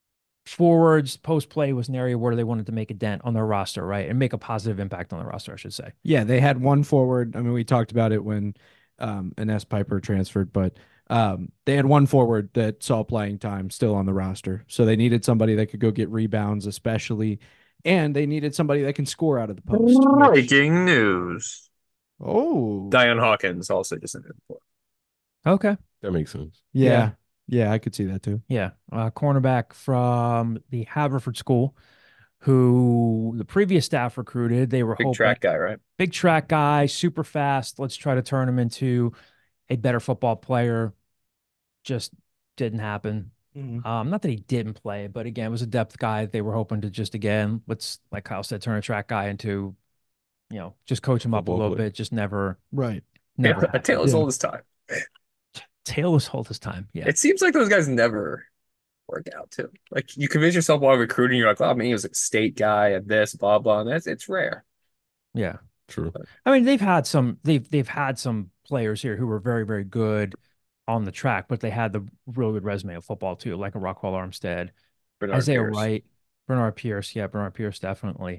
forwards, post play was an area where they wanted to make a dent on their roster, right? And make a positive impact on the roster, I should say. Yeah, they had one forward. I mean, we talked about it when Ines Piper transferred, but they had one forward that saw playing time still on the roster. So they needed somebody that could go get rebounds, especially, and they needed somebody that can score out of the post. which- Breaking news. Oh, Diane Hawkins also just ended the Okay. That makes sense. yeah, yeah, I could see that too. Yeah. Cornerback from the Haverford School, who the previous staff recruited. They were big hoping track guy, right? big track guy, super fast. Let's try to turn him into a better football player. Just didn't happen. Not that he didn't play, but again, it was a depth guy. They were hoping to just, again, let's, like Kyle said, turn a track guy into, just coach him up a Football little player. bit. Just never Right. A happened. tale as Yeah. old as time. Tail was hold his time. Yeah. It seems like those guys never work out too. Like you convince yourself while recruiting, you're like, oh man, he was a state guy at this, blah blah. And it's rare. Yeah. True. I mean, they've had some players here who were very, very good on the track, but they had the really good resume of football too, like a Rockwell Armstead, Bernard Isaiah Pierce. Wright, Bernard Pierce. Yeah, Bernard Pierce, definitely.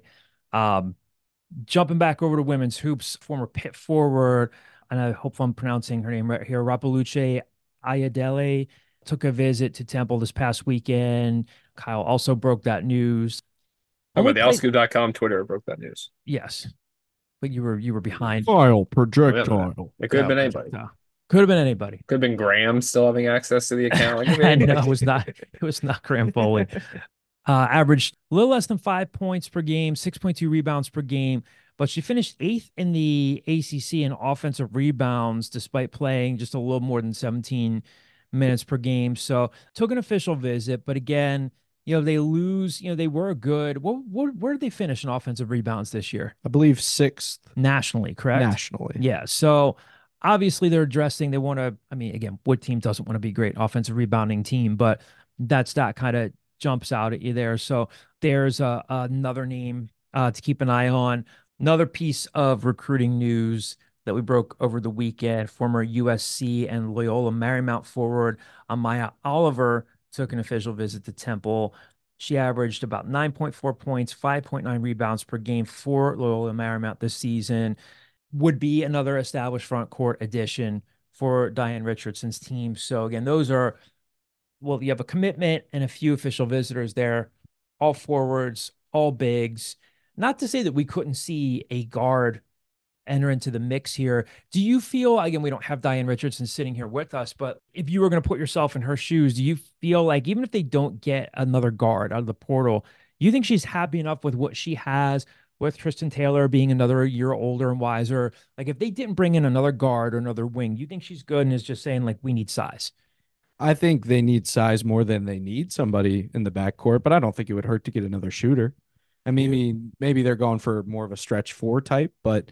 Jumping back over to women's hoops, former Pitt forward, and I hope I'm pronouncing her name right here, Rapaluche Ayadele, took a visit to Temple this past weekend. Kyle also broke that news. Oh, Only but the played- allscoop.com Twitter broke that news. Yes, but you were behind. File projectile. It could have been anybody. Could have been anybody. Could have been Graham still having access to the account. Like, And no, it was not. It was not Graham Foley. Averaged a little less than 5 points per game, 6.2 rebounds per game, but she finished 8th in the ACC in offensive rebounds, despite playing just a little more than 17 minutes per game. So took an official visit, but again, they lose. They were good. Where did they finish in offensive rebounds this year? I believe 6th Nationally, correct? nationally. Yeah. So obviously they're addressing, they want to, I mean, again, what team doesn't want to be a great offensive rebounding team, but that stat kind of jumps out at you there. So there's another name to keep an eye on. Another piece of recruiting news that we broke over the weekend, former USC and Loyola Marymount forward Amaya Oliver took an official visit to Temple. She averaged about 9.4 points, 5.9 rebounds per game for Loyola Marymount this season. Would be another established front court addition for Diane Richardson's team. So again, those are, well, you have a commitment and a few official visitors there, all forwards, all bigs. Not to say that we couldn't see a guard enter into the mix here. Do you feel, again, we don't have Diane Richardson sitting here with us, but if you were going to put yourself in her shoes, do you feel like even if they don't get another guard out of the portal, you think she's happy enough with what she has, with Tristan Taylor being another year older and wiser? Like if they didn't bring in another guard or another wing, you think she's good and is just saying like, we need size? I think they need size more than they need somebody in the backcourt, but I don't think it would hurt to get another shooter. I mean, maybe they're going for more of a stretch 4 type, but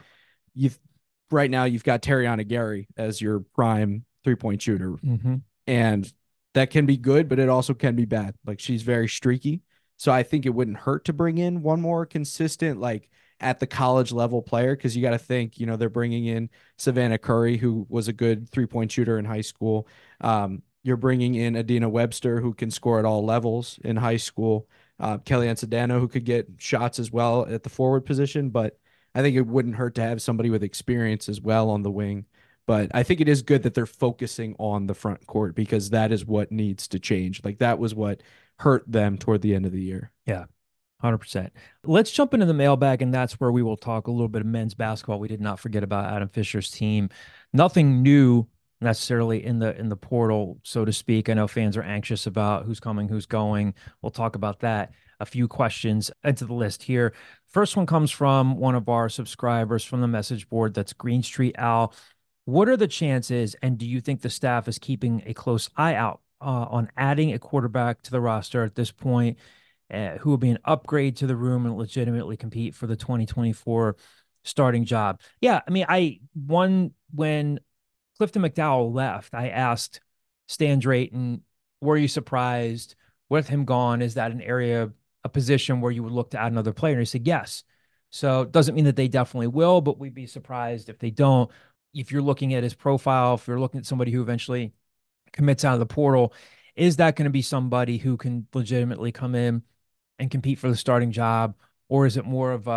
right now you've got Tariana Gary as your prime 3-point shooter. Mm-hmm. And that can be good, but it also can be bad. Like she's very streaky. So I think it wouldn't hurt to bring in one more consistent, like at the college level player. Cause you got to think, they're bringing in Savannah Curry, who was a good 3-point shooter in high school. You're bringing in Adina Webster, who can score at all levels in high school. Kellyanne Sedano, who could get shots as well at the forward position, but I think it wouldn't hurt to have somebody with experience as well on the wing. But I think it is good that they're focusing on the front court because that is what needs to change. Like that was what hurt them toward the end of the year. Yeah, 100%. Let's jump into the mailbag, and that's where we will talk a little bit of men's basketball. We did not forget about Adam Fisher's team. Nothing new necessarily in the portal, so to speak. I know fans are anxious about who's coming, who's going. We'll talk about that. A few questions into the list here. First one comes from one of our subscribers from the message board. That's Green Street Al. What are the chances, and do you think the staff is keeping a close eye out on adding a quarterback to the roster at this point, who will be an upgrade to the room and legitimately compete for the 2024 starting job? Yeah, I mean, when Clifton McDowell left, I asked Stan Drayton, were you surprised with him gone? Is that an area, a position where you would look to add another player? And he said, yes. So it doesn't mean that they definitely will, but we'd be surprised if they don't. If you're looking at his profile, if you're looking at somebody who eventually commits out of the portal, Is that going to be somebody who can legitimately come in and compete for the starting job, or is it more of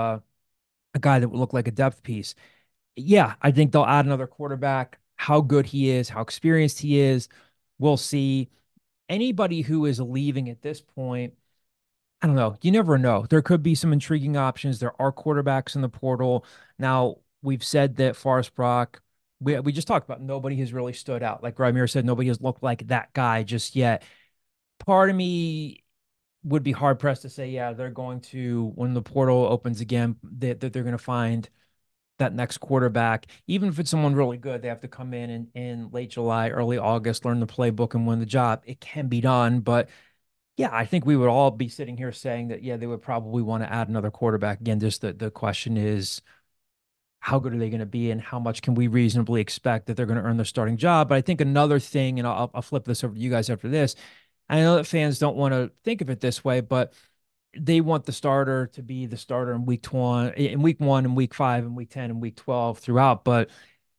a guy that would look like a depth piece? Yeah, I think they'll add another quarterback. How good he is, how experienced he is, we'll see. Anybody who is leaving at this point, I don't know. You never know. There could be some intriguing options. There are quarterbacks in the portal. Now, we've said that Forrest Brock, we just talked about nobody has really stood out. Like Ramir said, nobody has looked like that guy just yet. Part of me would be hard pressed to say, yeah, they're going to, when the portal opens again, that they're going to find that next quarterback. Even if it's someone really good, they have to come in late July, early August, learn the playbook and win the job. It can be done, but yeah, I think we would all be sitting here saying that, yeah, they would probably want to add another quarterback. Again, just the question is, how good are they going to be and how much can we reasonably expect that they're going to earn their starting job? But I think another thing, and I'll flip this over to you guys after this. I know that fans don't want to think of it this way, but they want the starter to be the starter in week 1, in week 5, and week 10, and week 12 throughout. But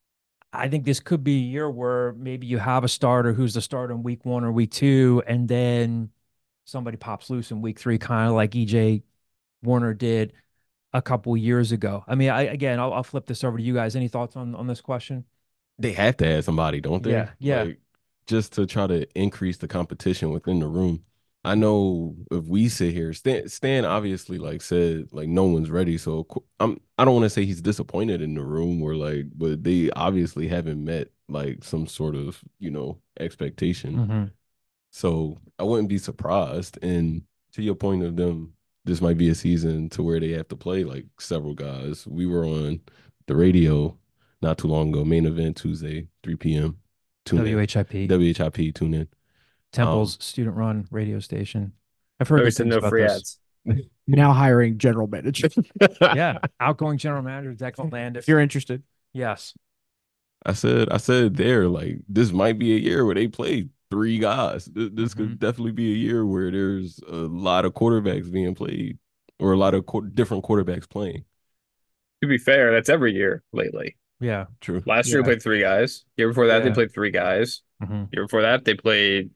I think this could be a year where maybe you have a starter who's the starter in week 1 or week 2, and then somebody pops loose in week 3, kind of like EJ Warner did a couple years ago. I mean, I'll flip this over to you guys. Any thoughts on this question? They have to add somebody, don't they? Yeah. Like, just to try to increase the competition within the room. I know if we sit here, Stan obviously like said like no one's ready. So I don't want to say he's disappointed in the room or like, but they obviously haven't met like some sort of expectation. Mm-hmm. So I wouldn't be surprised. And to your point of them, this might be a season to where they have to play like several guys. We were on the radio not too long ago, main event Tuesday, 3 p.m. Tune in. WHIP, tune in. Temple's student-run radio station. I've heard There's good things no about free this. ads. Now hiring general manager. Yeah, outgoing general manager Declan Landis. If you're interested. Yes. I said there, like, this might be a year where they play 3 guys. This could definitely be a year where there's a lot of quarterbacks being played or a lot of different quarterbacks playing. To be fair, that's every year lately. Yeah. True. Last year, they played 3 guys. Year before that, they Yeah. played 3 guys. Mm-hmm. Year before that, they played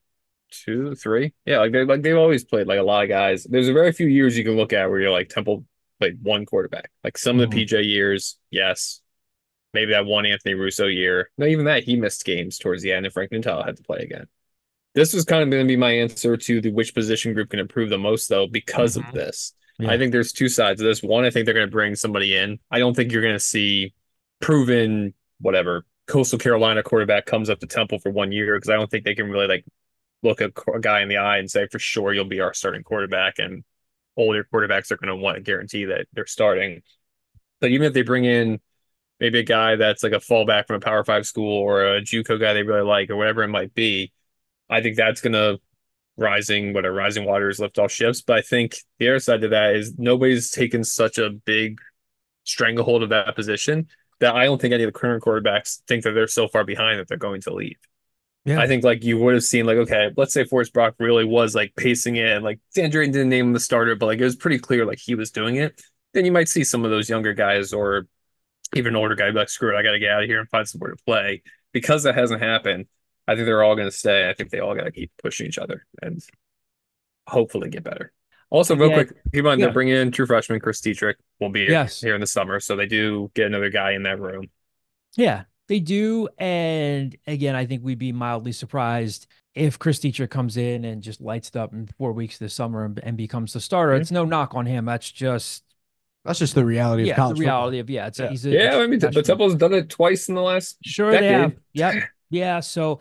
2, 3. Yeah, they've always played like a lot of guys. There's a very few years you can look at where you're like Temple played 1 quarterback. Like some of the PJ years, yes. Maybe that one Anthony Russo year. No, even that he missed games towards the end, and Frank Nutella had to play again. This was kind of going to be my answer to the which position group can improve the most, though, because of this. Yeah. I think there's 2 sides of this. One, I think they're going to bring somebody in. I don't think you're going to see proven whatever Coastal Carolina quarterback comes up to Temple for 1 year because I don't think they can really like look a guy in the eye and say for sure you'll be our starting quarterback, and older quarterbacks are going to want to guarantee that they're starting. But even if they bring in maybe a guy that's like a fallback from a Power 5 school or a JUCO guy they really like or whatever it might be, I think that's going to rising waters lift all ships. But I think the other side to that is nobody's taken such a big stranglehold of that position that I don't think any of the current quarterbacks think that they're so far behind that they're going to leave. Yeah. I think like you would have seen like, okay, let's say Forrest Brock really was like pacing it and like Dan Drayton didn't name him the starter, but like it was pretty clear like he was doing it. Then you might see some of those younger guys or even an older guy be like, screw it, I got to get out of here and find somewhere to play. Because that hasn't happened, I think they're all going to stay. I think they all got to keep pushing each other and hopefully get better. Also, real quick, keep in mind they're bringing in true freshman Chris Dietrich will be here in the summer, so they do get another guy in that room. Yeah, they do. And again, I think we'd be mildly surprised if Chris Dietrich comes in and just lights it up in 4 weeks this summer and becomes the starter. It's no knock on him. That's just the reality of college the reality football. of I mean, but Temple's done it twice in the last decade. They have. Yep. Yeah. So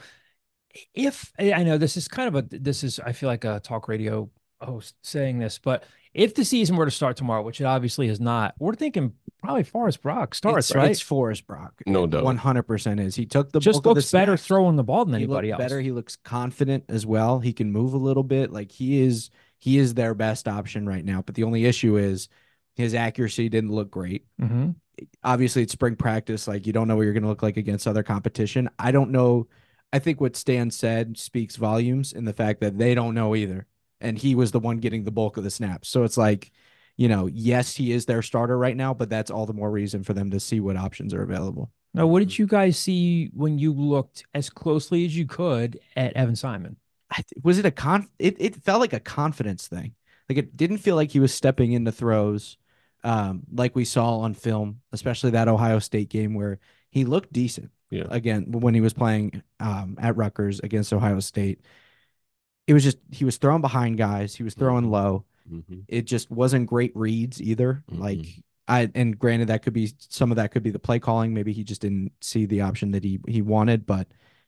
if I know this is I feel like a talk radio host saying this, but if the season were to start tomorrow, which it obviously is not, we're thinking probably Forrest Brock starts, right? It's Forrest Brock. No doubt. 100% is. He took the just bulk looks of the better snaps. throwing the ball than anybody else. Better. He looks confident as well. He can move a little bit. Like he is their best option right now. But the only issue is his accuracy didn't look great. Mm-hmm. Obviously, it's spring practice. Like you don't know what you're going to look like against other competition. I don't know. I think what Stan said speaks volumes in the fact that they don't know either. And he was the one getting the bulk of the snaps. So it's like, yes, he is their starter right now, but that's all the more reason for them to see what options are available. Now, what did you guys see when you looked as closely as you could at Evan Simon? Was it it felt like a confidence thing. Like it didn't feel like he was stepping into throws like we saw on film, especially that Ohio State game where he looked decent. Yeah. Again, when he was playing at Rutgers against Ohio State. It was just he was throwing behind guys, he was throwing low. Mm-hmm. It just wasn't great reads either. Mm-hmm. Like and granted that could be some of that could be the play calling. Maybe he just didn't see the option that he wanted, but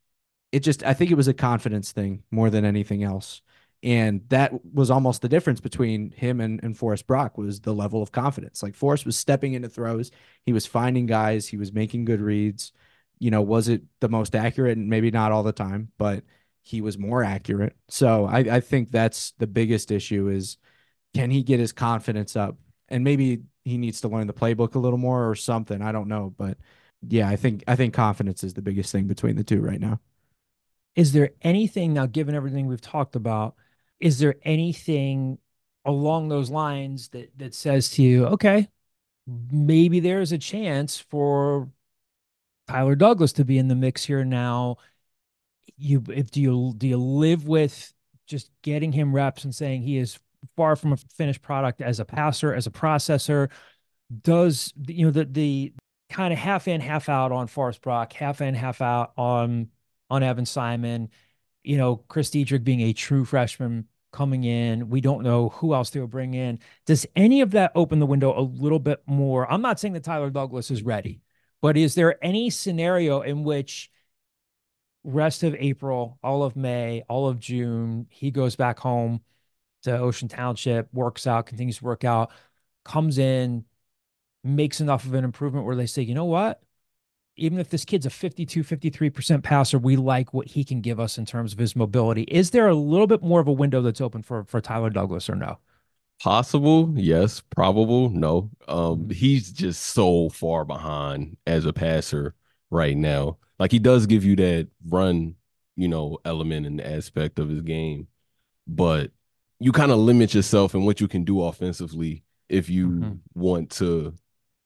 I think it was a confidence thing more than anything else. And that was almost the difference between him and Forrest Brock was the level of confidence. Like Forrest was stepping into throws, he was finding guys, he was making good reads. Was it the most accurate? Maybe not all the time, but he was more accurate. So I think that's the biggest issue is can he get his confidence up? And maybe he needs to learn the playbook a little more or something. I don't know. But yeah, I think confidence is the biggest thing between the two right now. Is there anything now, given everything we've talked about, is there anything along those lines that says to you, okay, maybe there's a chance for Tyler Douglas to be in the mix here now? Do you live with just getting him reps and saying he is far from a finished product as a passer, as a processor? Does the kind of half in, half out on Forrest Brock, half in, half out on Evan Simon, Chris Diedrich being a true freshman coming in. We don't know who else they'll bring in. Does any of that open the window a little bit more? I'm not saying that Tyler Douglas is ready, but is there any scenario in which rest of April, all of May, all of June, he goes back home to Ocean Township, works out, continues to work out, comes in, makes enough of an improvement where they say, you know what? Even if this kid's a 52, 53% passer, we like what he can give us in terms of his mobility. Is there a little bit more of a window that's open for Tyler Douglas or no? Possible, yes. Probable, no. He's just so far behind as a passer right now. Like he does give you that run, element and aspect of his game, but you kind of limit yourself in what you can do offensively if you want to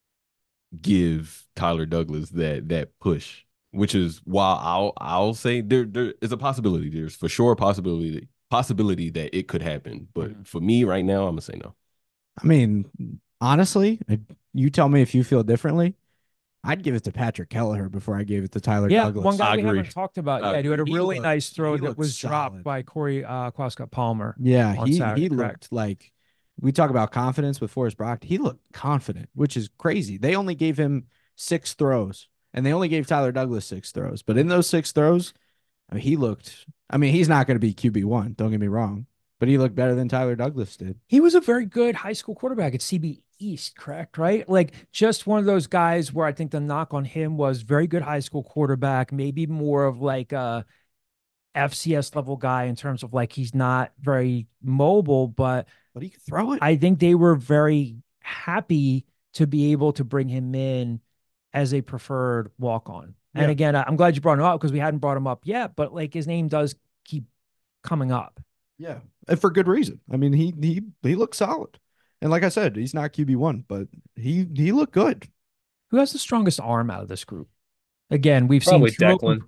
give Tyler Douglas that push, which is why I'll say there is a possibility. There's for sure a possibility that it could happen. But for me right now, I'm gonna say no. I mean, honestly, you tell me if you feel differently. I'd give it to Patrick Kelleher before I gave it to Tyler Douglas. One guy I we agree. haven't talked about yet who had a really nice throw that was dropped by Corey Quascott Palmer. Yeah, Saturday, he looked like we talk about confidence with Forrest Brock. He looked confident, which is crazy. They only gave him 6 throws, and they only gave Tyler Douglas 6 throws. But in those 6 throws, he looked. I mean, he's not going to be QB1. Don't get me wrong, but he looked better than Tyler Douglas did. He was a very good high school quarterback at CB East, correct? Right? Like just one of those guys where I think the knock on him was very good high school quarterback, maybe more of like a FCS level guy in terms of like he's not very mobile, but he could throw it. I think they were very happy to be able to bring him in as a preferred walk-on. And Yeah. again, I'm glad you brought him up because we hadn't brought him up yet, but like his name does keep coming up. Yeah, and for good reason. I mean, he looks solid, and like I said, he's not QB1, but he looked good. Who has the strongest arm out of this group? Again, we've Probably seen Declan.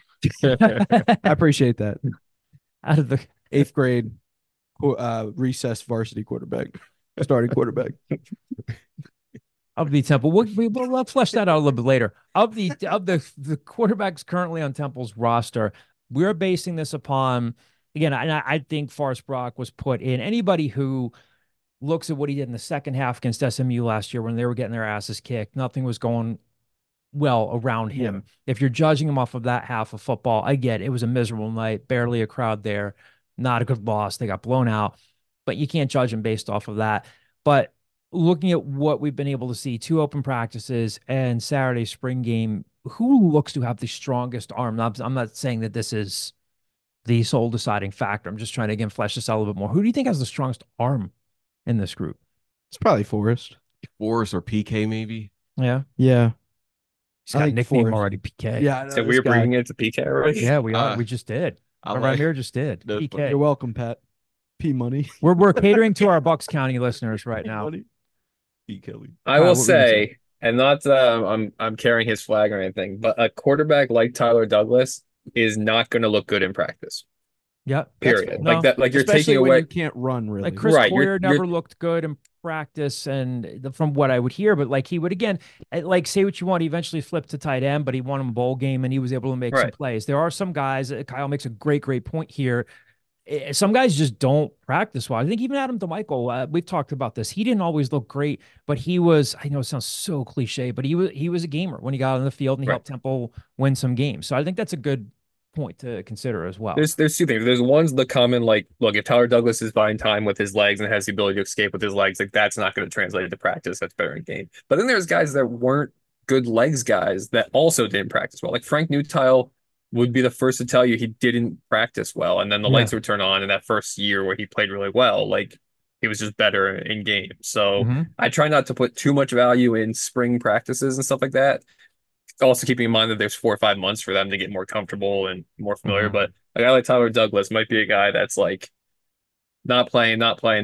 I appreciate that. out of the 8th grade recess varsity quarterback, starting quarterback. of the Temple. We'll flesh that out a little bit later. Of the quarterbacks currently on Temple's roster, we're basing this upon, again, I think Forrest Brock was put in. Anybody who looks at what he did in the second half against SMU last year when they were getting their asses kicked, nothing was going well around him. If you're judging him off of that half of football, I get it. It was a miserable night, barely a crowd there, not a good loss. They got blown out, but you can't judge him based off of that. But looking at what we've been able to see, 2 open practices and Saturday spring game, who looks to have the strongest arm? I'm not saying that this is the sole deciding factor. I'm just trying to, again, flesh this out a little bit more. Who do you think has the strongest arm in this group? It's probably Forrest. Forrest or PK maybe. Yeah. He's I got a think nickname Forrest. already, PK. Yeah, So we're bringing it to PK already? Yeah, we are. We just did. Ramir just did. That's PK. You're welcome, Pat. P Money. We're catering to our Bucks County listeners right now. P Kelly. I will say, and not I'm carrying his flag or anything, but a quarterback like Tyler Douglas is not going to look good in practice. Yep. Period. No. Like that, like you're Especially taking when away. you can't run really. Like Chris Right, Hoyer you're- never looked good in practice, and from what I would hear, but like he would again, like say what you want, he eventually flipped to tight end, but he won him a bowl game and he was able to make some Right. plays. There are some guys. Kyle makes a great point here. Some guys just don't practice well. I think even Adam DeMichael, we've talked about this. He didn't always look great, but he was. I know it sounds so cliche, but he was a gamer when he got on the field and he Right. helped Temple win some games. So I think that's a good point to consider as well. There's two things. There's one's the common, like, look, if Tyler Douglas is buying time with his legs and has the ability to escape with his legs, like that's not going to translate into practice. That's better in game. But then there's guys that weren't good legs guys that also didn't practice well. Like Frank Newtile would be the first to tell you he didn't practice well. And then the lights would turn on in that first year where he played really well. Like he was just better in game. So I try not to put too much value in spring practices and stuff like that. Also keeping in mind that there's 4 or 5 months for them to get more comfortable and more familiar. But a guy like Tyler Douglas might be a guy that's like not playing.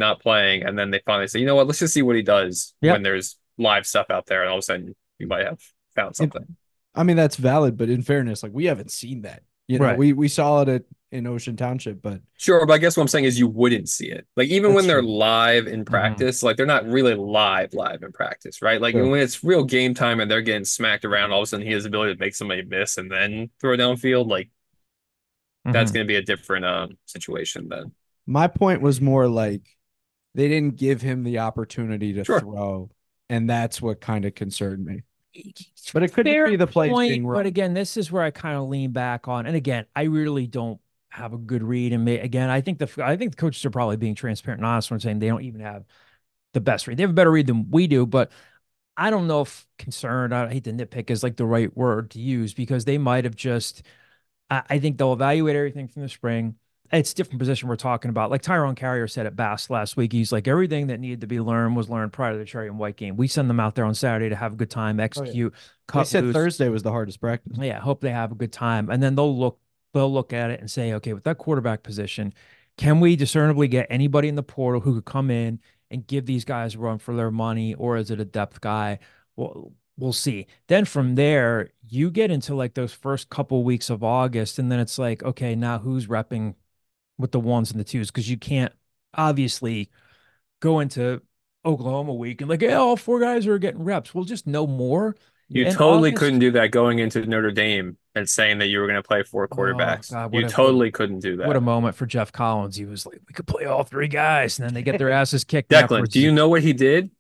And then they finally say, you know what, let's just see what he does when there's live stuff out there. And all of a sudden you might have found something. I mean, that's valid, but in fairness, like we haven't seen that. You know, Right. we saw it in Ocean Township, but Sure, but I guess what I'm saying is you wouldn't see it. Like even when That's they're true. live in practice, like they're not really live in practice, right? Like Sure. when it's real game time and they're getting smacked around, all of a sudden he has the ability to make somebody miss and then throw downfield. Like that's going to be a different situation then. my point was more like they didn't give him the opportunity to Sure. throw, and that's what kind of concerned me. But it could Fair be the plays point, being wrong. but again, this is where I kind of lean back on. And again, I really don't have a good read. And again, I think the coaches are probably being transparent and honest when saying they don't even have the best read. They have a better read than we do, but I don't know if concerned, I hate to nitpick is like the right word to use because they might have just, I think they'll evaluate everything from the spring. It's a different position we're talking about. Like Tyrone Carrier said at Bass last week, he's like, everything that needed to be learned was learned prior to the Cherry and White game. We send them out there on Saturday to have a good time, execute, They cut said loose. Thursday was the hardest practice. Yeah, hope they have a good time. And then they'll look at it and say, okay, with that quarterback position, can we discernibly get anybody in the portal who could come in and give these guys a run for their money, or is it a depth guy? Well, we'll see. Then from there, you get into like those first couple weeks of August, and then it's like, okay, now who's repping with the ones and the twos? Because you can't obviously go into Oklahoma week and like, hey, all 4 guys are getting reps. We'll just know more. You In totally August- couldn't do that going into Notre Dame and saying that you were going to play 4 quarterbacks. God, you totally couldn't do that. What a moment for Jeff Collins. He was like, we could play all 3 guys, and then they get their asses kicked. Declan, afterwards. do you know what he did?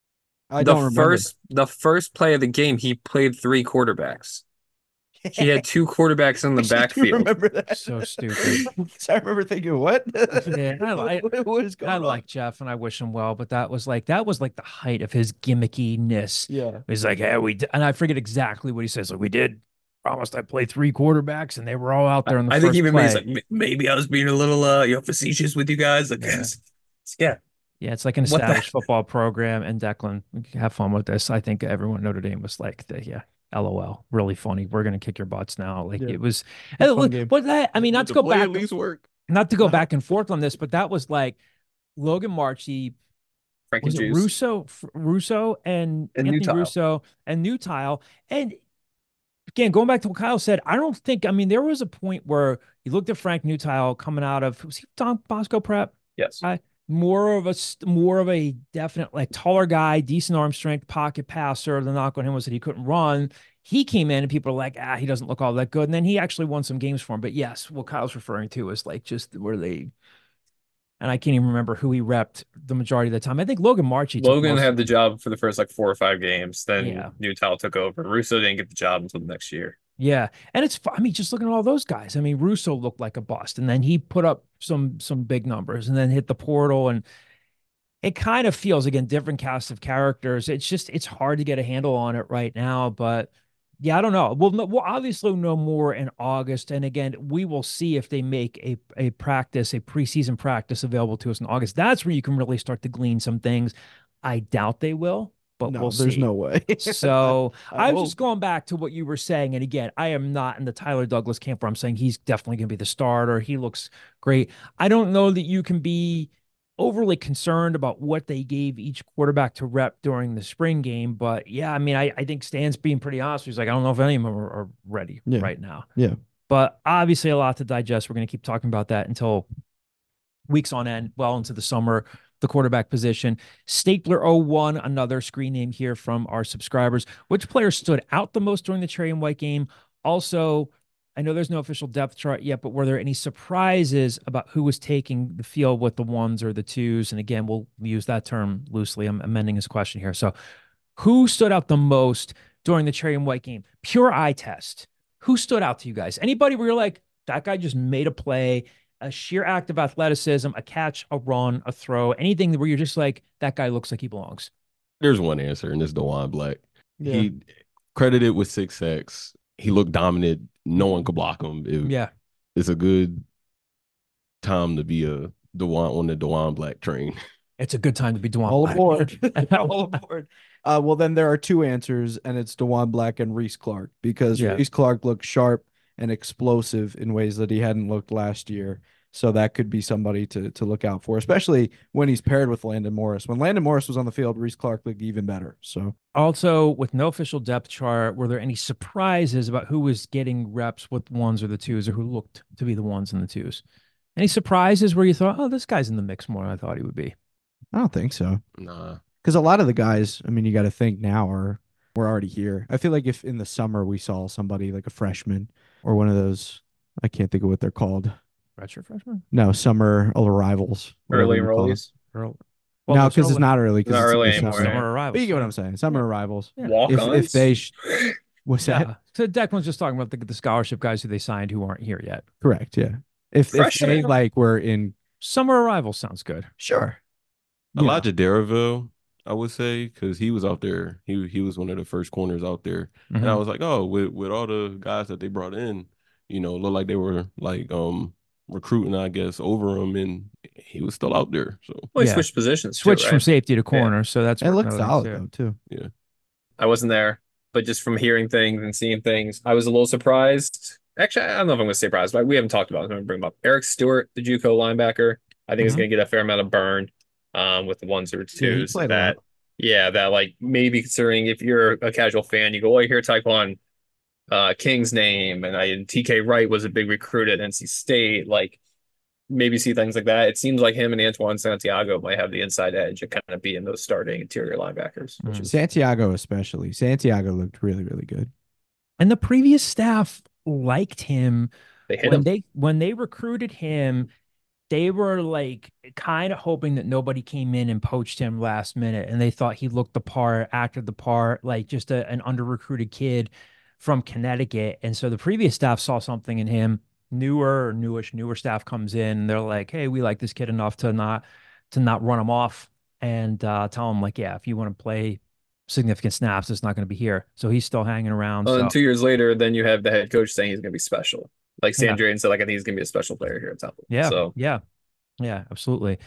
I don't remember. The first play of the game, he played 3 quarterbacks. He had 2 quarterbacks in the I do backfield. remember that. So stupid. So I remember thinking, what? Yeah, what is going I on? like Jeff, and I wish him well, but that was like the height of his gimmickiness. Yeah. He's like, hey, and I forget exactly what he says. Like, we did promised I'd play 3 quarterbacks, and they were all out there in the I first think even play. he's like, maybe I was being a little facetious with you guys. Like, yeah. Yeah, it's like an What the- established football program. And Declan, have fun with this. I think everyone at Notre Dame was like, yeah, LOL, really funny. We're gonna kick your butts now. Like Yeah. it was. a fun game. But that, I mean, not to go back, work. not to go back and forth on this, but that was like Logan Marchie, Frankie was it Juice. Russo and Anthony Newtile. Russo and Newtile. And again, going back to what Kyle said, I mean, there was a point where you looked at Frank Newtile coming out of, was he Don Bosco prep? Yes. More of a definite, like, taller guy, decent arm strength, pocket passer. The knock on him was that he couldn't run. He came in and people are like, he doesn't look all that good. And then he actually won some games for him. But yes, what Kyle's referring to is like just where they, and I can't even remember who he repped the majority of the time. I think Logan Marchie. Logan had the job for the first like 4 or 5 games. Then Yeah. Newtile took over. Russo didn't get the job until the next year. Yeah. And I mean, just looking at all those guys, I mean, Russo looked like a bust, and then he put up some big numbers and then hit the portal. And it kind of feels, again, different cast of characters. It's hard to get a handle on it right now, but yeah, I don't know. We'll obviously know more in August. And again, we will see if they make a preseason practice available to us in August. That's where you can really start to glean some things. I doubt they will, but No, we'll there's see. no way. So I I'm hope. just going back to what you were saying. And again, I am not in the Tyler Douglas camp where I'm saying he's definitely going to be the starter. He looks great. I don't know that you can be overly concerned about what they gave each quarterback to rep during the spring game. But yeah, I mean, I think Stan's being pretty honest. He's like, I don't know if any of them are ready Yeah. right now. Yeah. But obviously, a lot to digest. We're going to keep talking about that until weeks on end, well into the summer. The quarterback position. Stapler01, another screen name here from our subscribers. Which player stood out the most during the Cherry and White game? Also, I know there's no official depth chart yet, but were there any surprises about who was taking the field with the ones or the twos? And again, we'll use that term loosely. I'm amending his question here. So, who stood out the most during the Cherry and White game? Pure eye test. Who stood out to you guys? Anybody where you're like, that guy just made a play, a sheer act of athleticism, a catch, a run, a throw, anything where you're just like, that guy looks like he belongs? There's one answer, and it's DeJuan Black. Yeah. He credited with 6 sacks. He looked dominant. No one could block him. It's a good time to be on the DeJuan Black train. It's a good time to be DeJuan All Black. aboard. All aboard. Well, then there are 2 answers, and it's DeJuan Black and Reese Clark, because Reese Clark looked sharp and explosive in ways that he hadn't looked last year. So that could be somebody to look out for, especially when he's paired with Landon Morris. When Landon Morris was on the field, Reese Clark looked even better. So also, with no official depth chart, were there any surprises about who was getting reps with ones or the twos, or who looked to be the ones and the twos? Any surprises where you thought, oh, this guy's in the mix more than I thought he would be? I don't think so. Nah. Because a lot of the guys, I mean, you got to think now we're already here. I feel like if in the summer we saw somebody like a freshman or one of those, I can't think of what they're called. Redshirt freshman? No, summer arrivals. Early enrollees. Well, No, because it's not early. Not early anymore. Summer arrivals. But you get what I'm saying. Summer arrivals. Yeah. Walk-ons. If they, what's that? Yeah. So Declan's just talking about the scholarship guys who they signed who aren't here yet. Correct. Yeah. If they like were in Summer arrivals sounds good. sure. Elijah Darraville, I would say, because he was out there. He was one of the first corners out there. And I was like, oh, with all the guys that they brought in, looked like they were like recruiting, I guess, over him, and he was still out there. So he switched positions. Switched right? from safety to corner, so that's It looked solid though too. Yeah. I wasn't there, but just from hearing things and seeing things, I was a little surprised. Actually, I don't know if I'm going to say surprised, but we haven't talked about it. I'm going to bring him up. Eric Stewart, the JUCO linebacker, I think is going to get a fair amount of burn with the ones or twos. That like maybe considering if you're a casual fan, you go, oh, you hear Taekwon King's name, and TK Wright was a big recruit at NC State. Like maybe see things like that. It seems like him and Antoine Santiago might have the inside edge to kind of be in those starting interior linebackers. Which is Santiago especially. Santiago looked really, really good. And the previous staff liked him. They hit him. When they recruited him, they were like kind of hoping that nobody came in and poached him last minute, and they thought he looked the part, acted the part, like just an under-recruited kid from Connecticut. And so the previous staff saw something in him. Newer staff comes in, and they're like, hey, we like this kid enough to not run him off and tell him, like, yeah, if you want to play significant snaps, it's not going to be here. So he's still hanging around. And 2 years later, then you have the head coach saying he's going to be special. Like Sandrian said, like, I think he's going to be a special player here at Temple. Yeah. So Yeah, absolutely.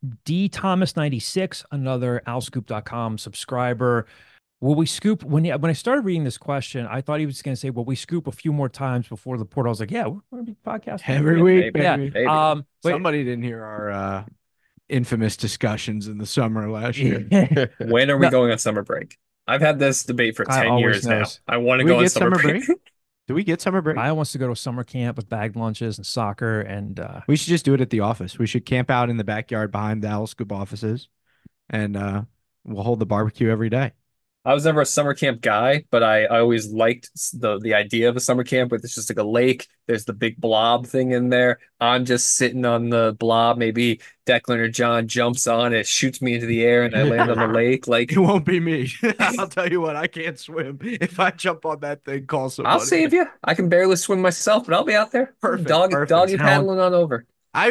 D Thomas 96, another owlscoop.com subscriber. Will we scoop when I started reading this question, I thought he was going to say, will we scoop a few more times before the portal? I was like, yeah, we're going to be podcasting every week. Maybe. Yeah. Somebody didn't hear our infamous discussions in the summer last year. When are we going on summer break? I've had this debate for 10 years now. I want to go on summer break. Do we get summer break? Kyle wants to go to a summer camp with bagged lunches and soccer, and we should just do it at the office. We should camp out in the backyard behind the Owl Scoop offices, and we'll hold the barbecue every day. I was never a summer camp guy, but I always liked the idea of a summer camp with it's just like a lake. There's the big blob thing in there. I'm just sitting on the blob. Maybe Declan or John jumps on it, shoots me into the air, and I land on the lake. Like, it won't be me. I'll tell you what, I can't swim. If I jump on that thing, call somebody. I'll save you. I can barely swim myself, but I'll be out there. Perfect. Doggy paddling on over.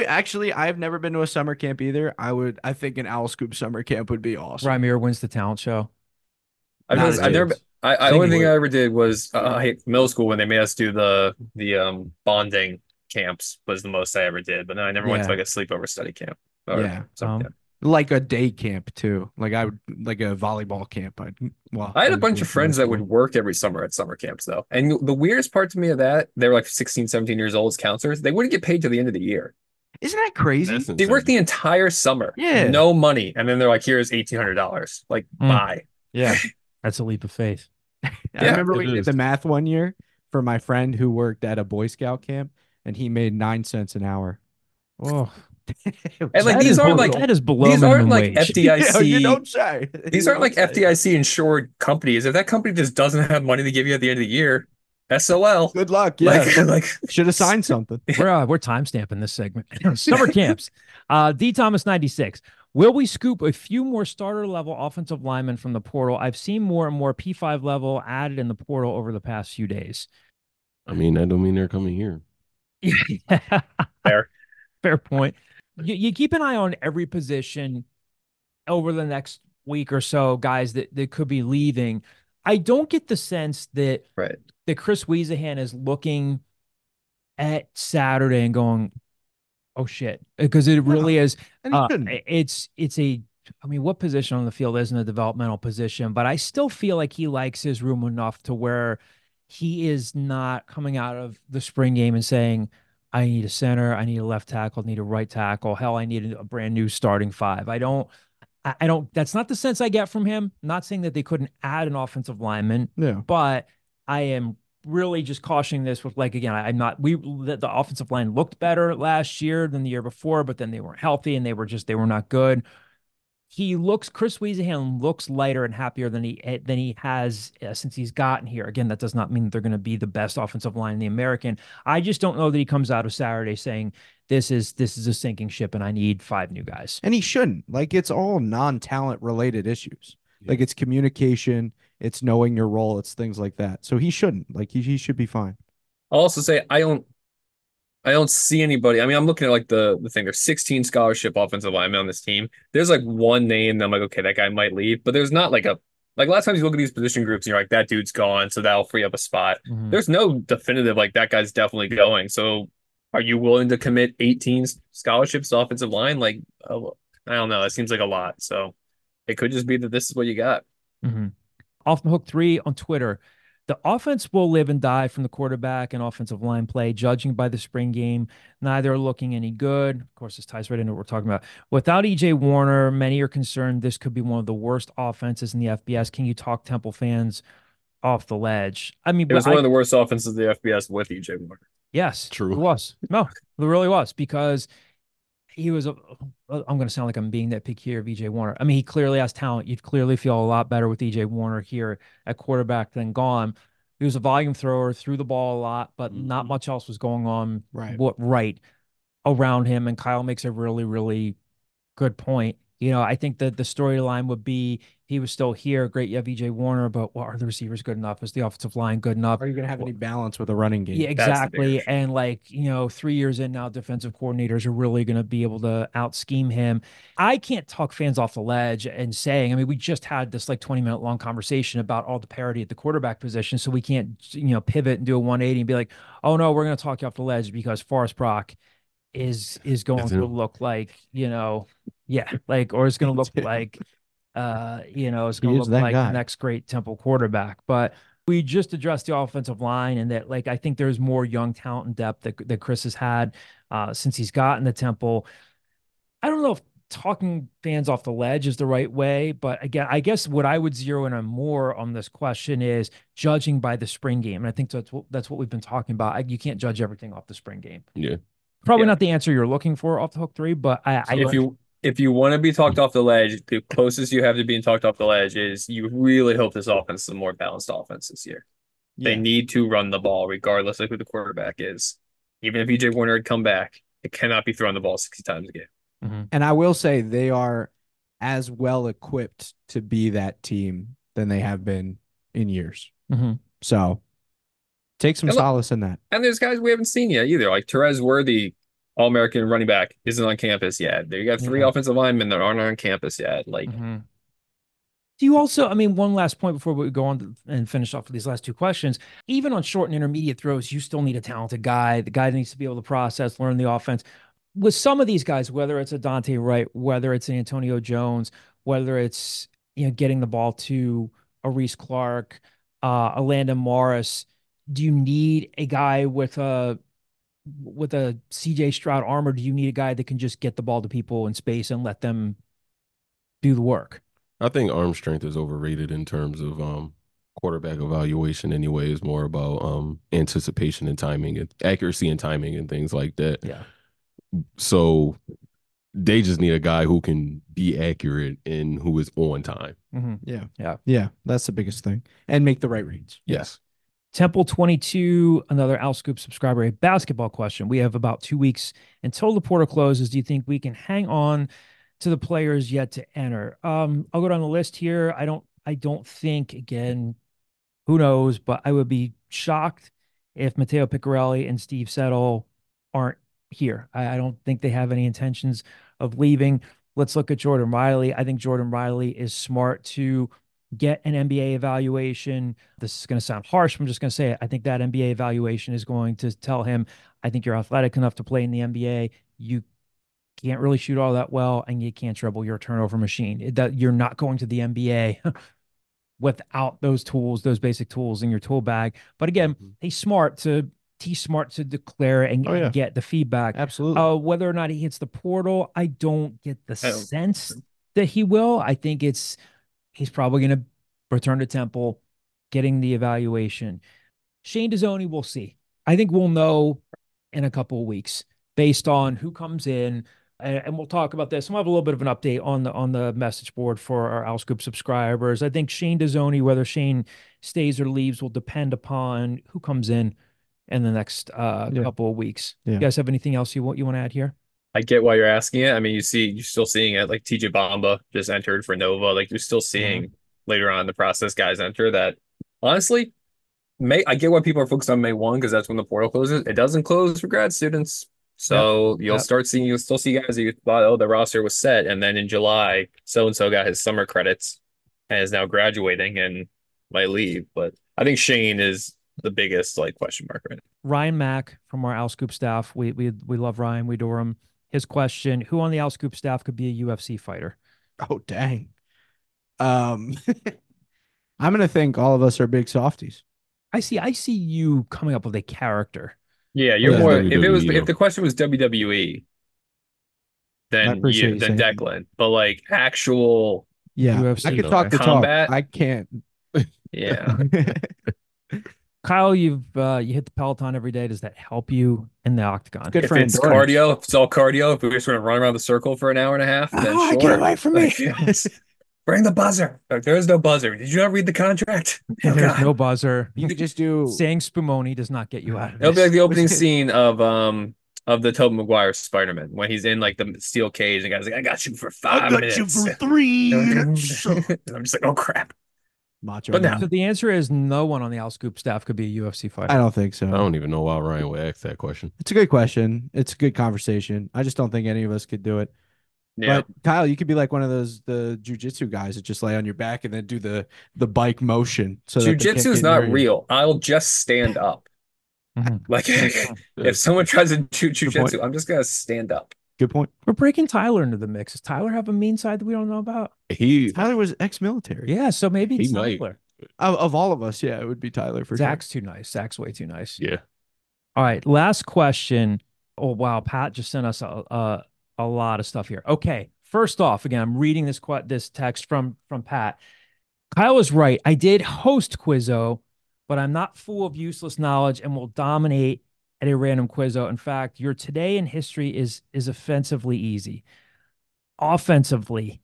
I've never been to a summer camp either. I think an Owl Scoop summer camp would be awesome. Rymir wins the talent show. I've never. I only thing I ever did was middle school when they made us do the bonding camps was the most I ever did. But then I never went to like a sleepover study camp. Like a day camp too. Like a volleyball camp. I had a bunch of friends that would work every summer at summer camps though. And the weirdest part to me of that, they were like 16, 17 years old as counselors. They wouldn't get paid till the end of the year. Isn't that crazy? They worked the entire summer. Yeah. No money. And then they're like, here's $1,800. Like, bye. Yeah. That's a leap of faith. I remember we did the math one year for my friend who worked at a Boy Scout camp, and he made 9 cents an hour. Oh, And like that these is aren't brutal. like that is below these aren't minimum like wage. FDIC. You don't say. These You aren't like don't say. FDIC insured companies. If that company just doesn't have money to give you at the end of the year, SOL. Good luck. Yeah, Like should have signed something. We're time stamping this segment. Summer camps. D Thomas 96. Will we scoop a few more starter level offensive linemen from the portal? I've seen more and more P5 level added in the portal over the past few days. I mean, that don't mean they're coming here. Fair point. You keep an eye on every position over the next week or so, guys that could be leaving. I don't get the sense that that Chris Wiesahan is looking at Saturday and going, "Oh shit," because it really is. It's a. I mean, what position on the field isn't a developmental position? But I still feel like he likes his room enough to where he is not coming out of the spring game and saying, "I need a center, I need a left tackle, I need a right tackle. Hell, I need a brand new starting five." I don't. That's not the sense I get from him. I'm not saying that they couldn't add an offensive lineman. Yeah. But I am really just cautioning this with, like, again, the offensive line looked better last year than the year before, but then they weren't healthy and they were not good. Chris Wiesahan looks lighter and happier than he has since he's gotten here. Again, that does not mean that they're going to be the best offensive line in the American. I just don't know that he comes out of Saturday saying this is a sinking ship and I need 5 new guys. And he shouldn't. Like, it's all non-talent related issues. Yeah. Like, it's communication, it's knowing your role, it's things like that. So he shouldn't. Like, he should be fine. I'll also say I don't see anybody. I mean, I'm looking at like the thing. There's 16 scholarship offensive linemen on this team. There's like one name that I'm like, okay, that guy might leave, but there's not like a lot of times you look at these position groups and you're like, that dude's gone, so that'll free up a spot. Mhm. There's no definitive like that guy's definitely going. So are you willing to commit 18 scholarships to offensive line? Like, I don't know. It seems like a lot. So it could just be that this is what you got. Mm-hmm. Off the Hook 3 on Twitter. The offense will live and die from the quarterback and offensive line play, judging by the spring game. Neither are looking any good. Of course, this ties right into what we're talking about. Without E.J. Warner, many are concerned this could be one of the worst offenses in the FBS. Can you talk Temple fans off the ledge? I mean, it was one of the worst offenses of the FBS with E.J. Warner. Yes, True. It was. No, it really was, because he was I'm going to sound like I'm being nitpicky here of E.J. Warner. I mean, he clearly has talent. You'd clearly feel a lot better with E.J. Warner here at quarterback than gone. He was a volume thrower, threw the ball a lot, but not much else was going on right around him. And Kyle makes a really, really good point. You know, I think that the storyline would be he was still here. Great, you have E.J. Warner, but are the receivers good enough? Is the offensive line good enough? Are you going to have any balance with a running game? Yeah, exactly. And like, 3 years in now, defensive coordinators are really going to be able to out scheme him. I can't talk fans off the ledge and saying, I mean, we just had this like 20-minute long conversation about all the parity at the quarterback position. So we can't, pivot and do a 180 and be like, oh no, we're going to talk you off the ledge because Forrest Brock is going to look like, or it's going to look like, it's going to look like the next great Temple quarterback. But we just addressed the offensive line, and that, like, I think there's more young talent and depth that Chris has had since he's gotten the Temple. I don't know if talking fans off the ledge is the right way, but again, I guess what I would zero in on more on this question is judging by the spring game. And I think that's what we've been talking about. You can't judge everything off the spring game. Yeah. Probably not the answer you're looking for off the Hook 3, but if you want to be talked off the ledge, the closest you have to being talked off the ledge is you really hope this offense is a more balanced offense this year. Yeah. They need to run the ball regardless of who the quarterback is. Even if E.J. Warner had come back, it cannot be throwing the ball 60 times a game. Mm-hmm. And I will say they are as well equipped to be that team than they have been in years. Mm-hmm. So take some solace in that. And there's guys we haven't seen yet either. Like Terez Worthy, All-American running back, isn't on campus yet. You got 3 offensive linemen that aren't on campus yet. Like, do you also, I mean, one last point before we go on and finish off with these last 2 questions. Even on short and intermediate throws, you still need a talented guy. The guy that needs to be able to process, learn the offense. With some of these guys, whether it's a Dante Wright, whether it's an Antonio Jones, whether it's getting the ball to a Reese Clark, a Landon Morris, do you need a guy with a CJ Stroud arm, or do you need a guy that can just get the ball to people in space and let them do the work? I think arm strength is overrated in terms of quarterback evaluation anyway is more about anticipation and timing and accuracy and timing and things like that. Yeah. So they just need a guy who can be accurate and who is on time. Yeah. That's the biggest thing. And make the right reads. Yes. Temple 22, another OwlScoop subscriber, a basketball question. We have about 2 weeks until the portal closes. Do you think we can hang on to the players yet to enter? I'll go down the list here. I don't think, again, who knows, but I would be shocked if Matteo Piccarelli and Steve Settle aren't here. I don't think they have any intentions of leaving. Let's look at Jordan Riley. I think Jordan Riley is smart to get an NBA evaluation. This is going to sound harsh. I'm just going to say it. I think that NBA evaluation is going to tell him, I think you're athletic enough to play in the NBA. You can't really shoot all that well, and you can't dribble. You're a turnover machine. That you're not going to the NBA without those tools, those basic tools in your tool bag. But again, he's smart to declare and get the feedback. Absolutely. Whether or not he hits the portal, I don't get the sense that he will. I think he's probably going to return to Temple, getting the evaluation. Shane Dezzoni, we'll see. I think we'll know in a couple of weeks based on who comes in. And we'll talk about this. We'll have a little bit of an update on the message board for our OwlScoop subscribers. I think Shane Dezzoni, whether Shane stays or leaves, will depend upon who comes in the next couple of weeks. Yeah. You guys have anything else you want to add here? I get why you're asking it. I mean, you're still seeing it. Like TJ Bamba just entered for Nova. Like you're still seeing later on in the process guys enter that. Honestly, I get why people are focused on May 1 because that's when the portal closes. It doesn't close for grad students. So you'll still see guys that you thought, oh, the roster was set. And then in July, so-and-so got his summer credits and is now graduating and might leave. But I think Shane is the biggest question mark right now. Ryan Mack from our OwlScoop staff. We love Ryan. We adore him. His question, who on the OwlScoop staff could be a UFC fighter? Oh, dang. I'm going to think all of us are big softies. I see you coming up with a character. Yeah, you're more. WWE. If the question was WWE, then Declan. But actual, UFC. I could talk the combat. talk. I can't. Yeah. Kyle, you hit the Peloton every day. Does that help you in the octagon? Good If for it's endurance. cardio, if it's all cardio, if we're just going to run around the circle for an hour and a half, then sure. Get away from me. Bring the buzzer. There is no buzzer. Did you not read the contract? Oh, There's God. no buzzer. You could just do. Saying Spumoni does not get you out of It'll be this. like the opening scene of the Tobey Maguire Spider-Man when he's in the steel cage and the guy's like, I got you for 5 minutes. you for 3 minutes. I'm just like, oh crap. Macho. But Man. now- So the answer is no one on the OwlScoop staff could be a UFC fighter. I don't think so. I don't even know why Ryan would ask that question. It's a good question. It's a good conversation. I just don't think any of us could do it. Yeah. But Kyle, you could be like one of the jujitsu guys that just lay on your back and then do the bike motion. So that they can't Jiu-jitsu is get not near you. real. I'll just stand up. Mhm. If someone tries to do jiu-jitsu, point. I'm just gonna stand up. Good point. We're breaking Tyler into the mix. Does Tyler have a mean side that we don't know about? Tyler was ex-military. Yeah, so maybe it's He might. Tyler. Of all of us, yeah, it would be Tyler for Zach's too nice. Zach's way too nice. Yeah. All right, last question. Oh wow, Pat just sent us a lot of stuff here. Okay, first off, again, I'm reading this text from Pat. Kyle is right. I did host Quizzo, but I'm not full of useless knowledge and will dominate at a random Quizzo. In fact, your today in history is offensively easy. Offensively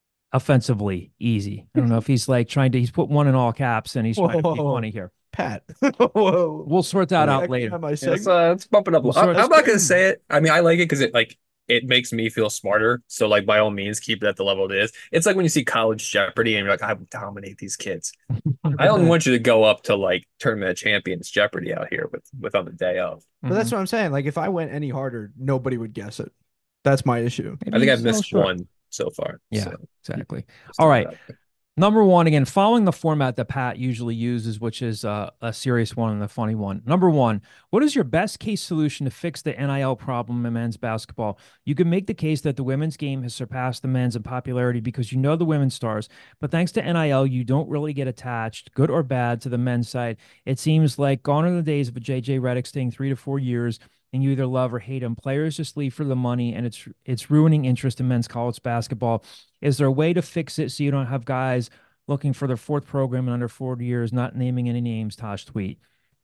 easy. I don't know if he's he's put one in all caps and he's trying to be Whoa. funny here. Pat. Whoa. We'll sort that out later. Let's bump it up. We'll I'm sort- not gonna say it. I mean, I like it because it makes me feel smarter. So by all means, keep it at the level it is. It's like when you see College Jeopardy and you're like, I would dominate these kids. I don't want you to go up to Tournament of Champions Jeopardy out here with on the day of. But that's what I'm saying. If I went any harder, nobody would guess it. That's my issue. I think I've missed one so far. Yeah, so exactly. just All throw right. that out there. Number one, again, following the format that Pat usually uses, which is a serious one and a funny one. Number one, what is your best case solution to fix the NIL problem in men's basketball? You can make the case that the women's game has surpassed the men's in popularity because you know the women's stars, but thanks to NIL, you don't really get attached, good or bad, to the men's side. It seems like gone are the days of a JJ Redick staying 3 to 4 years and you either love or hate him. Players just leave for the money, and it's ruining interest in men's college basketball. Is there a way to fix it so you don't have guys looking for their fourth program in under 40 years, not naming any names, Tosh tweet.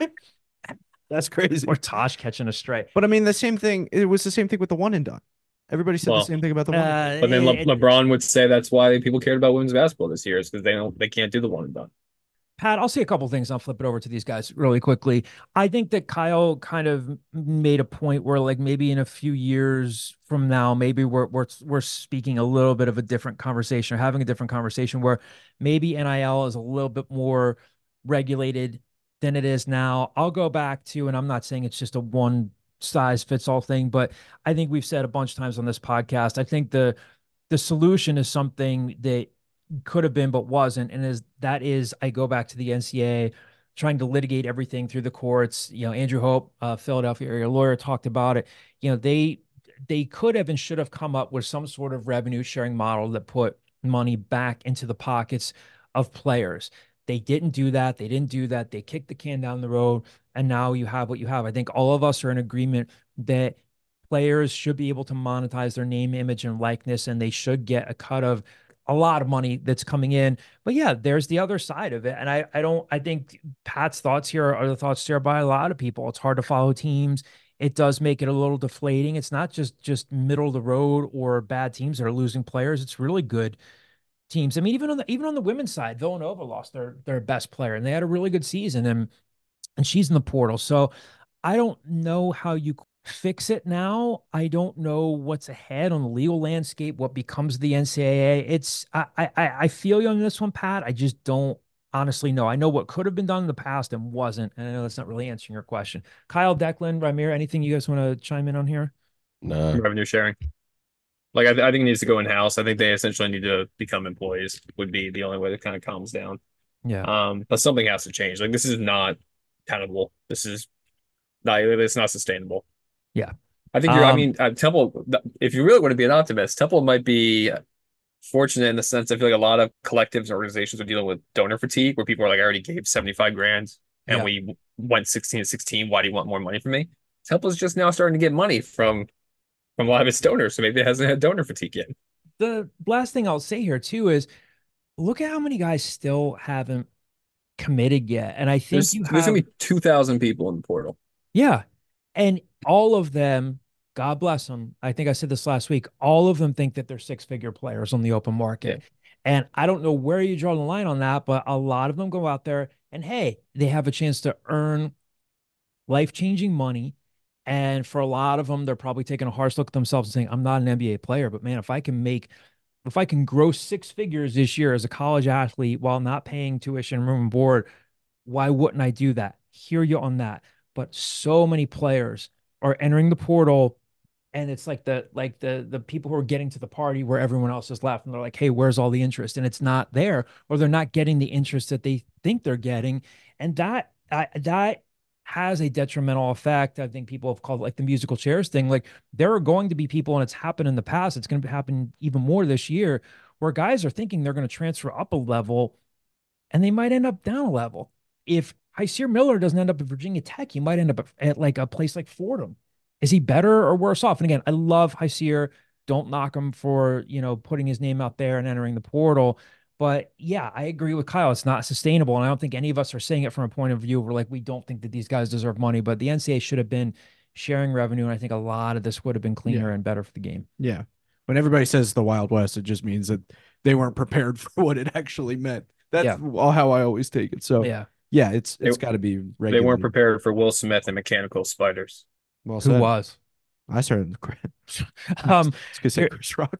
That's crazy. Or Tosh catching a stray. But I mean, the same thing. It was the same thing with the one and done. Everybody said the same thing about the one. But then LeBron would say that's why people cared about women's basketball this year, is because they can't do the one and done. Pat, I'll say a couple things. I'll flip it over to these guys really quickly. I think that Kyle kind of made a point where, like, maybe in a few years from now, maybe we're speaking a little bit of a different conversation, or having a different conversation where maybe NIL is a little bit more regulated than it is now. I'll go back to, and I'm not saying it's just a one size fits all thing, but I think we've said a bunch of times on this podcast, I think the solution is something that could have been but wasn't, and I go back to the NCAA trying to litigate everything through the courts. Andrew Hope, Philadelphia area lawyer, talked about it. They could have and should have come up with some sort of revenue sharing model that put money back into the pockets of players. They didn't do that. They kicked the can down the road, and now you have what you have. I think all of us are in agreement that players should be able to monetize their name, image, and likeness, and they should get a cut of a lot of money that's coming in. But yeah, there's the other side of it. And I think Pat's thoughts here are the thoughts shared by a lot of people. It's hard to follow teams. It does make it a little deflating. It's not just middle of the road or bad teams that are losing players. It's really good teams. I mean, even on the women's side, Villanova lost their best player, and they had a really good season, and she's in the portal. So I don't know how you fix it now. I don't know what's ahead on the legal landscape, what becomes of the NCAA. I feel you on this one, Pat. I just don't honestly know. I know what could have been done in the past and wasn't, and I know that's not really answering your question. Kyle, Declan, Ramir, anything you guys want to chime in on here? Nah. Revenue sharing. Like, I think it needs to go in-house. I think they essentially need to become employees, would be the only way that kind of calms down. Yeah. But something has to change. Like, this is not tenable. It's not sustainable. Yeah. I think Temple, if you really want to be an optimist, Temple might be fortunate in the sense, I feel like a lot of collectives and organizations are dealing with donor fatigue, where people are like, I already gave 75 grand and we went 16-16. Why do you want more money from me? Temple's just now starting to get money from a lot of its donors, so maybe it hasn't had donor fatigue yet. The last thing I'll say here too is, look at how many guys still haven't committed yet. And I think there's gonna be 2,000 people in the portal. Yeah. And all of them, God bless them, I think I said this last week, all of them think that they're six-figure players on the open market. Yeah. And I don't know where you draw the line on that, but a lot of them go out there and, hey, they have a chance to earn life-changing money. And for a lot of them, they're probably taking a harsh look at themselves and saying, I'm not an NBA player, but man, if I can gross six figures this year as a college athlete while not paying tuition, room and board, why wouldn't I do that? Hear you on that. But so many players are entering the portal, and it's like the people who are getting to the party where everyone else is left, and they're like, hey, where's all the interest? And it's not there, or they're not getting the interest that they think they're getting. And that has a detrimental effect. I think people have called it like the musical chairs thing. Like, there are going to be people, and it's happened in the past, it's going to happen even more this year, where guys are thinking they're going to transfer up a level, and they might end up down a level. If Hysier Miller doesn't end up at Virginia Tech, he might end up at like a place like Fordham. Is he better or worse off? And again, I love Hysier. Don't knock him for, putting his name out there and entering the portal. But yeah, I agree with Kyle. It's not sustainable. And I don't think any of us are saying it from a point of view where, like, we don't think that these guys deserve money, but the NCAA should have been sharing revenue. And I think a lot of this would have been cleaner and better for the game. Yeah. When everybody says the Wild West, it just means that they weren't prepared for what it actually meant. That's how I always take it. So yeah, it's got to be regulated. They weren't prepared for Will Smith and mechanical spiders. Well said. Who was? I started the it's gonna say Chris Rock.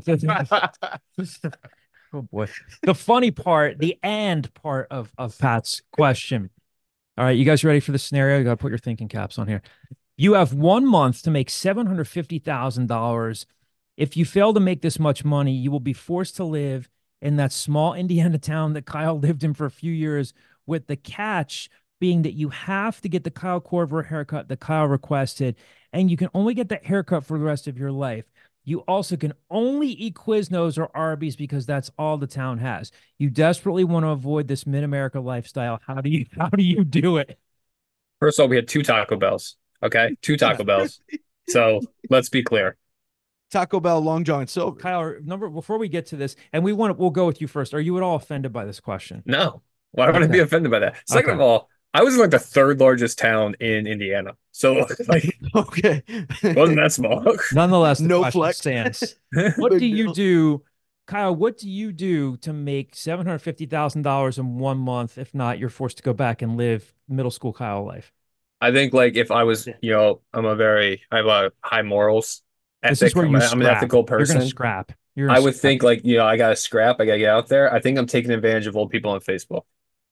Oh boy. The funny part, the and part of Pat's question. All right, you guys ready for the scenario? You got to put your thinking caps on here. You have 1 month to make $750,000. If you fail to make this much money, you will be forced to live in that small Indiana town that Kyle lived in for a few years, with the catch being that you have to get the Kyle Korver haircut that Kyle requested, and you can only get that haircut for the rest of your life. You also can only eat Quiznos or Arby's because that's all the town has. You desperately want to avoid this mid-America lifestyle. How do you do it? First of all, we had 2 Taco Bells. Okay, 2 Taco Bells. So let's be clear. Taco Bell Long John Silver. Kyle, before we get to this, and we'll go with you first. Are you at all offended by this question? No. Why would I be offended by that? Second of all, I was in like the third largest town in Indiana. So like Okay. wasn't that small. Nonetheless, the No question flex. stands. What Big do you deal. do, Kyle? What do you do to make $750,000 in 1 month? If not, you're forced to go back and live middle school Kyle life. I think like if I was, I have a high morals This ethic. is where I'm you an scrap. ethical You're person. gonna scrap. I would think like, I gotta scrap, I gotta get out there. I think I'm taking advantage of old people on Facebook.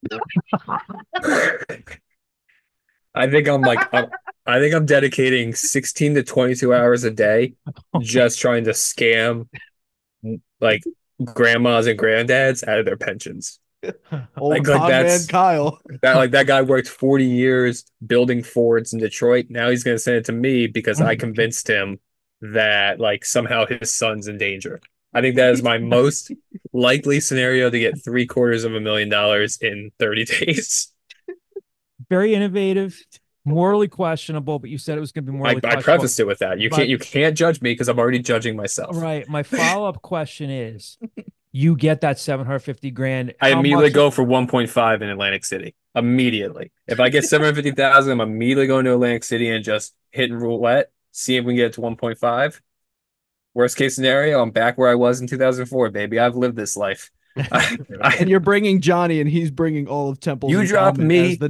I think I'm dedicating 16 to 22 hours a day just trying to scam like grandmas and granddads out of their pensions. Old Like con man that's Kyle. that guy worked 40 years building Fords in Detroit. Now he's gonna send it to me because I convinced him that like somehow his son's in danger. I think that is my most likely scenario to get $750,000 in 30 days. Very innovative, morally questionable, but you said it was going to be morally I questionable. prefaced it with that. You can't judge me because I'm already judging myself. Right. My follow-up question is, you get that 750 grand. I how immediately much- go for 1.5 in Atlantic City. Immediately. If I get 750,000, I'm immediately going to Atlantic City and just hitting roulette, see if we can get it to 1.5. Worst case scenario, I'm back where I was in 2004, baby. I've lived this life. And you're bringing Johnny, and he's bringing all of Temple. You dropped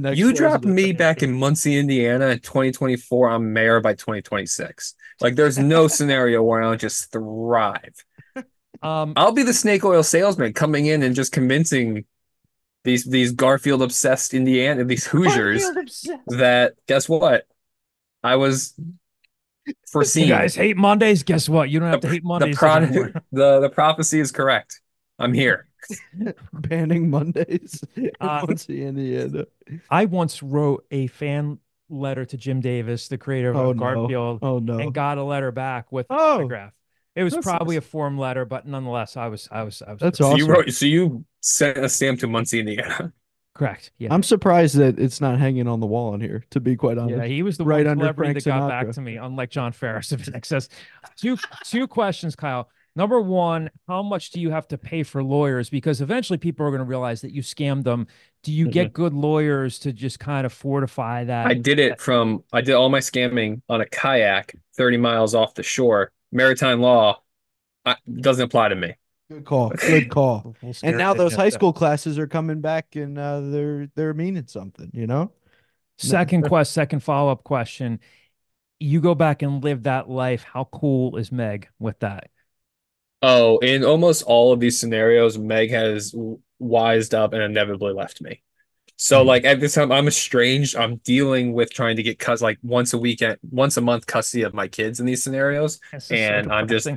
me back in Muncie, Indiana in 2024. I'm mayor by 2026. Like, there's no scenario where I'll just thrive. I'll be the snake oil salesman coming in and just convincing these Garfield obsessed these Hoosiers that guess what? I was foreseen. You guys hate Mondays? Guess what? You don't have to hate Mondays anymore. The prophecy is correct. I'm here. Banning Mondays in Muncie, Indiana. I once wrote a fan letter to Jim Davis, the creator of Garfield, and got a letter back with an autograph. It was probably a form letter, but nonetheless, I was. That's awesome. So you sent a stamp to Muncie, Indiana. Correct. Yeah. I'm surprised that it's not hanging on the wall in here, to be quite honest. Yeah, he was the right one under celebrity Frank that got Sinatra. back to me, unlike John Ferris of Access. Two questions, Kyle. Number one, how much do you have to pay for lawyers? Because eventually people are going to realize that you scammed them. Do you get good lawyers to just kind of fortify that? I did all my scamming on a kayak 30 miles off the shore. Maritime law doesn't apply to me. Good call. Good call. And now those high school classes are coming back, and they're meaning something, you know? Second follow-up question. You go back and live that life. How cool is Meg with that? Oh, in almost all of these scenarios, Meg has wised up and inevitably left me. So like at this time, I'm estranged. I'm dealing with trying to get like once a month custody of my kids in these scenarios. And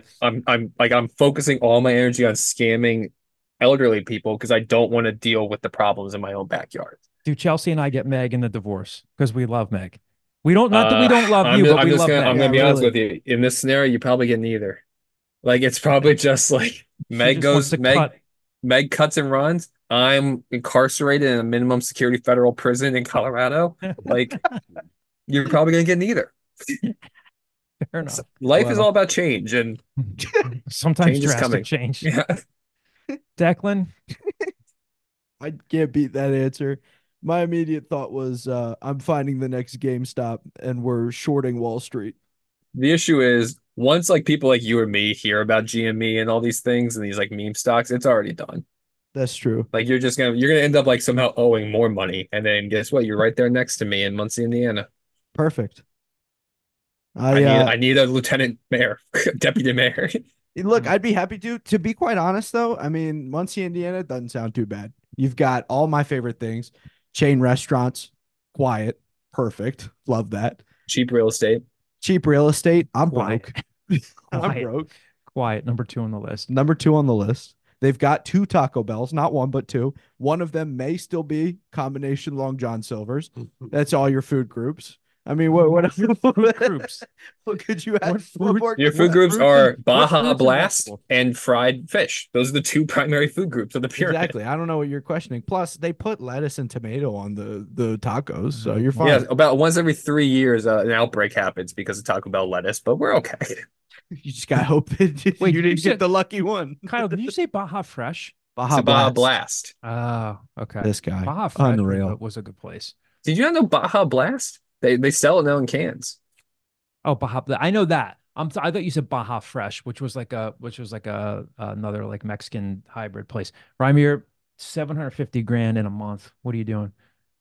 I'm focusing all my energy on scamming elderly people because I don't want to deal with the problems in my own backyard. Do Chelsea and I get Meg in the divorce because we love Meg? We don't, not that we don't love you, but we love Meg. I'm gonna be honest with you. In this scenario, you probably get neither. Like it's probably just like Meg cuts and runs. I'm incarcerated in a minimum security federal prison in Colorado. Like you're probably gonna get neither. Fair enough. Life is all about change, and sometimes change is coming. drastic change. Yeah. Declan, I can't beat that answer. My immediate thought was I'm finding the next GameStop and we're shorting Wall Street. The issue is once like people like you or me hear about GME and all these things and these like meme stocks, it's already done. That's true. Like you're gonna end up like somehow owing more money, and then guess what? You're right there next to me in Muncie, Indiana. Perfect. I need a lieutenant mayor, deputy mayor. Look, I'd be happy to. To be quite honest, though, I mean, Muncie, Indiana doesn't sound too bad. You've got all my favorite things: chain restaurants, quiet, perfect, love that. Cheap real estate. I'm Quiet. broke. I'm broke. Quiet. Number 2 on the list. Number 2 on the list. They've got 2 Taco Bells, not 1, but 2. One of them may still be combination Long John Silvers. That's all your food groups. I mean, what food groups? What could you add? Your food groups are Baja Blast and fried fish. Those are the 2 primary food groups of the pyramid. Exactly. I don't know what you're questioning. Plus, they put lettuce and tomato on the tacos, so you're fine. Yeah, about once every 3 years, an outbreak happens because of Taco Bell lettuce, but we're okay. You just got to hope that Wait, you you didn't said- get the lucky one. Kyle, did you say Baja Fresh? Baja It's a Baja Blast. Blast. Oh, okay. This guy. Baja Fresh Unreal. was a good place. Did you not know Baja Blast? They sell it now in cans. Oh, Baja. I know that. I thought you said Baja Fresh, which was like another like Mexican hybrid place. Rymir, 750 grand in a month. What are you doing?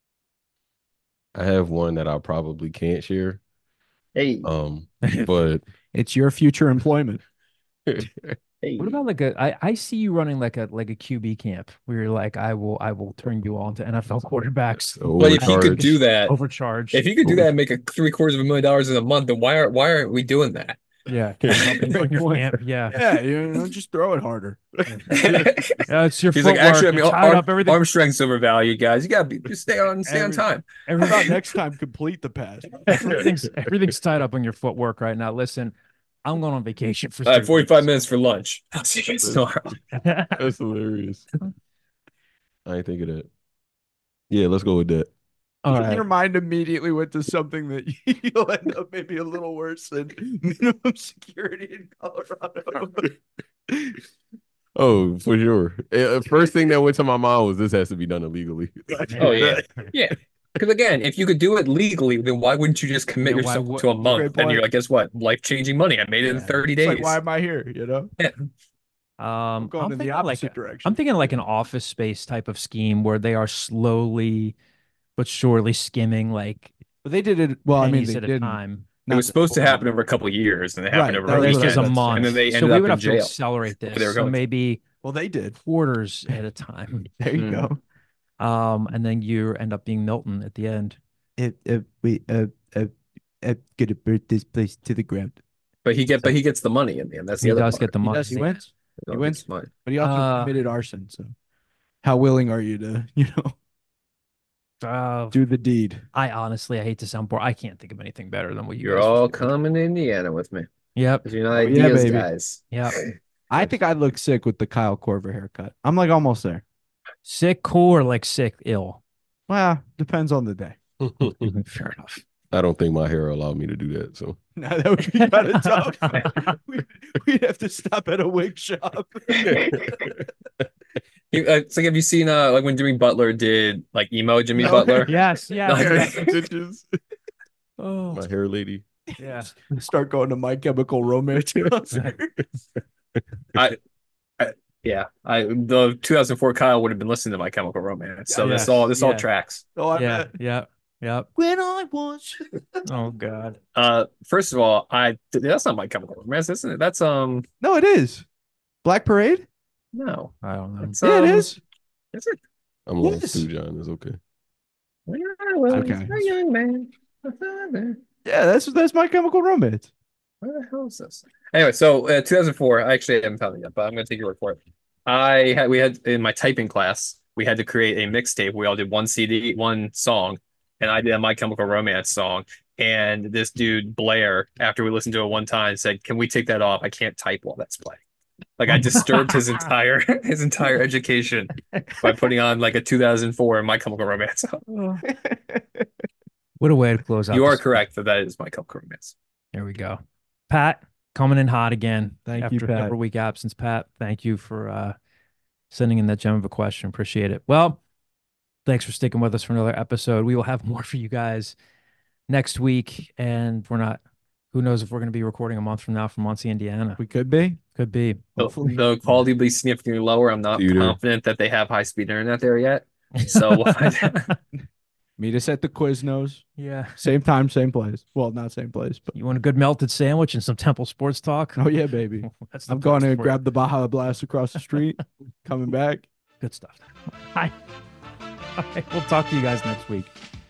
I have one that I probably can't share. Hey, But It's your future employment. hey. What about I see you running like a QB camp where you're like, I will turn you on to NFL quarterbacks. But if you could do that, Overcharged. if you could do that and make a $750,000 in a month, then why aren't we doing that? Yeah. Yeah. Yeah, just throw it harder. It's your He's footwork. like, actually, I mean, You're tied up, everything. arm strength's overvalued, guys. You gotta just stay on time. How about next time complete the pass? Everything's tied up on your footwork right now. Listen, I'm going on vacation for All right, 3 45 weeks. minutes for lunch. I'll see you guys tomorrow. That's hilarious. I ain't think of that. Yeah, let's go with that. All right. Your mind immediately went to something that you'll end up maybe a little worse than minimum security in Colorado. Oh, for sure. First thing that went to my mind was this has to be done illegally. Oh, yeah. Yeah. Because again, if you could do it legally, then why wouldn't you just commit Yeah, why yourself would- to a month? Great And point. you're like, guess what? Life-changing money. I made it in 30 It's days. like, why am I here? I'm going I'm in the thinking opposite direction. I'm thinking like an office space type of scheme where they are slowly but surely skimming like But they did it. Well, I mean, pennies they at a didn't. time. It was supposed to happen over a couple of years, and it happened Right, over that a was This what is weekend. a month. And then they so ended we up would in have to jail. accelerate They were this. So going to. maybe Well, they did. quarters at a time. There you go. And then you end up being Milton at the end. We gonna burn this place to the ground. But he gets the money in the end. That's the He other does part. get the He money. does. He wins. He He wins. gets money. But he also committed arson. So, how willing are you to, do the deed? I hate to sound poor. I can't think of anything better than what you You're guys all just did. coming to Indiana with me. Yep. 'Cause you're not Oh, yeah, ideas baby. guys. Yep. I think I'd look sick with the Kyle Korver haircut. I'm like almost there. Sick, cool, or like sick, ill. Well, depends on the day. Fair enough. I don't think my hair allowed me to do that. So No, that would be kind of tough. We'd have to stop at a wig shop. It's like, have you seen like when Jimmy Butler did like emo Jimmy Butler? Yes. Yeah. Stitches. Oh, My hair lady. yeah. Start going to My Chemical Romance concerts. Yeah, the 2004 Kyle would have been listening to My Chemical Romance, so Yes, this all yeah. tracks. Oh, I Yeah. bet. Yeah. Yep. When I was. Oh God. First of all, that's not My Chemical Romance, isn't it? That's No, it is. Black Parade? no, I don't know. it's, Yeah, it is. Is it? I'm lost Yes. too, John. It's okay. When I was Okay. a young man. Where Yeah, that's My Chemical Romance. the hell is this? Anyway, so 2004. I actually haven't found it yet, but I'm going to take your word for it. We had in my typing class, we had to create a mixtape. We all did one CD, one song, and I did a My Chemical Romance song. And this dude Blair, after we listened to it one time, said, "Can we take that off? I can't type while that's playing." Like I disturbed his entire education by putting on like a 2004 My Chemical Romance song. What a way to close out. You are this- correct that is My Chemical Romance. There we go. Pat, coming in hot again. Thank after you, a Pat. several week absence. Pat, thank you for sending in that gem of a question. Appreciate it. Well, thanks for sticking with us for another episode. We will have more for you guys next week, and who knows if we're going to be recording a month from now from Muncie, Indiana. We could be. Could be. Hopefully. The quality will be significantly lower. I'm not See you there. confident that they have high-speed internet there yet. So Meet us at the Quiznos. Yeah. Same time, same place. Well, not same place, but You want a good melted sandwich and some Temple sports talk? oh yeah, baby. That's the I'm going best to for grab the Baja Blast across the street. Coming back. you. Good stuff. Hi. All right, we'll talk to you guys next week.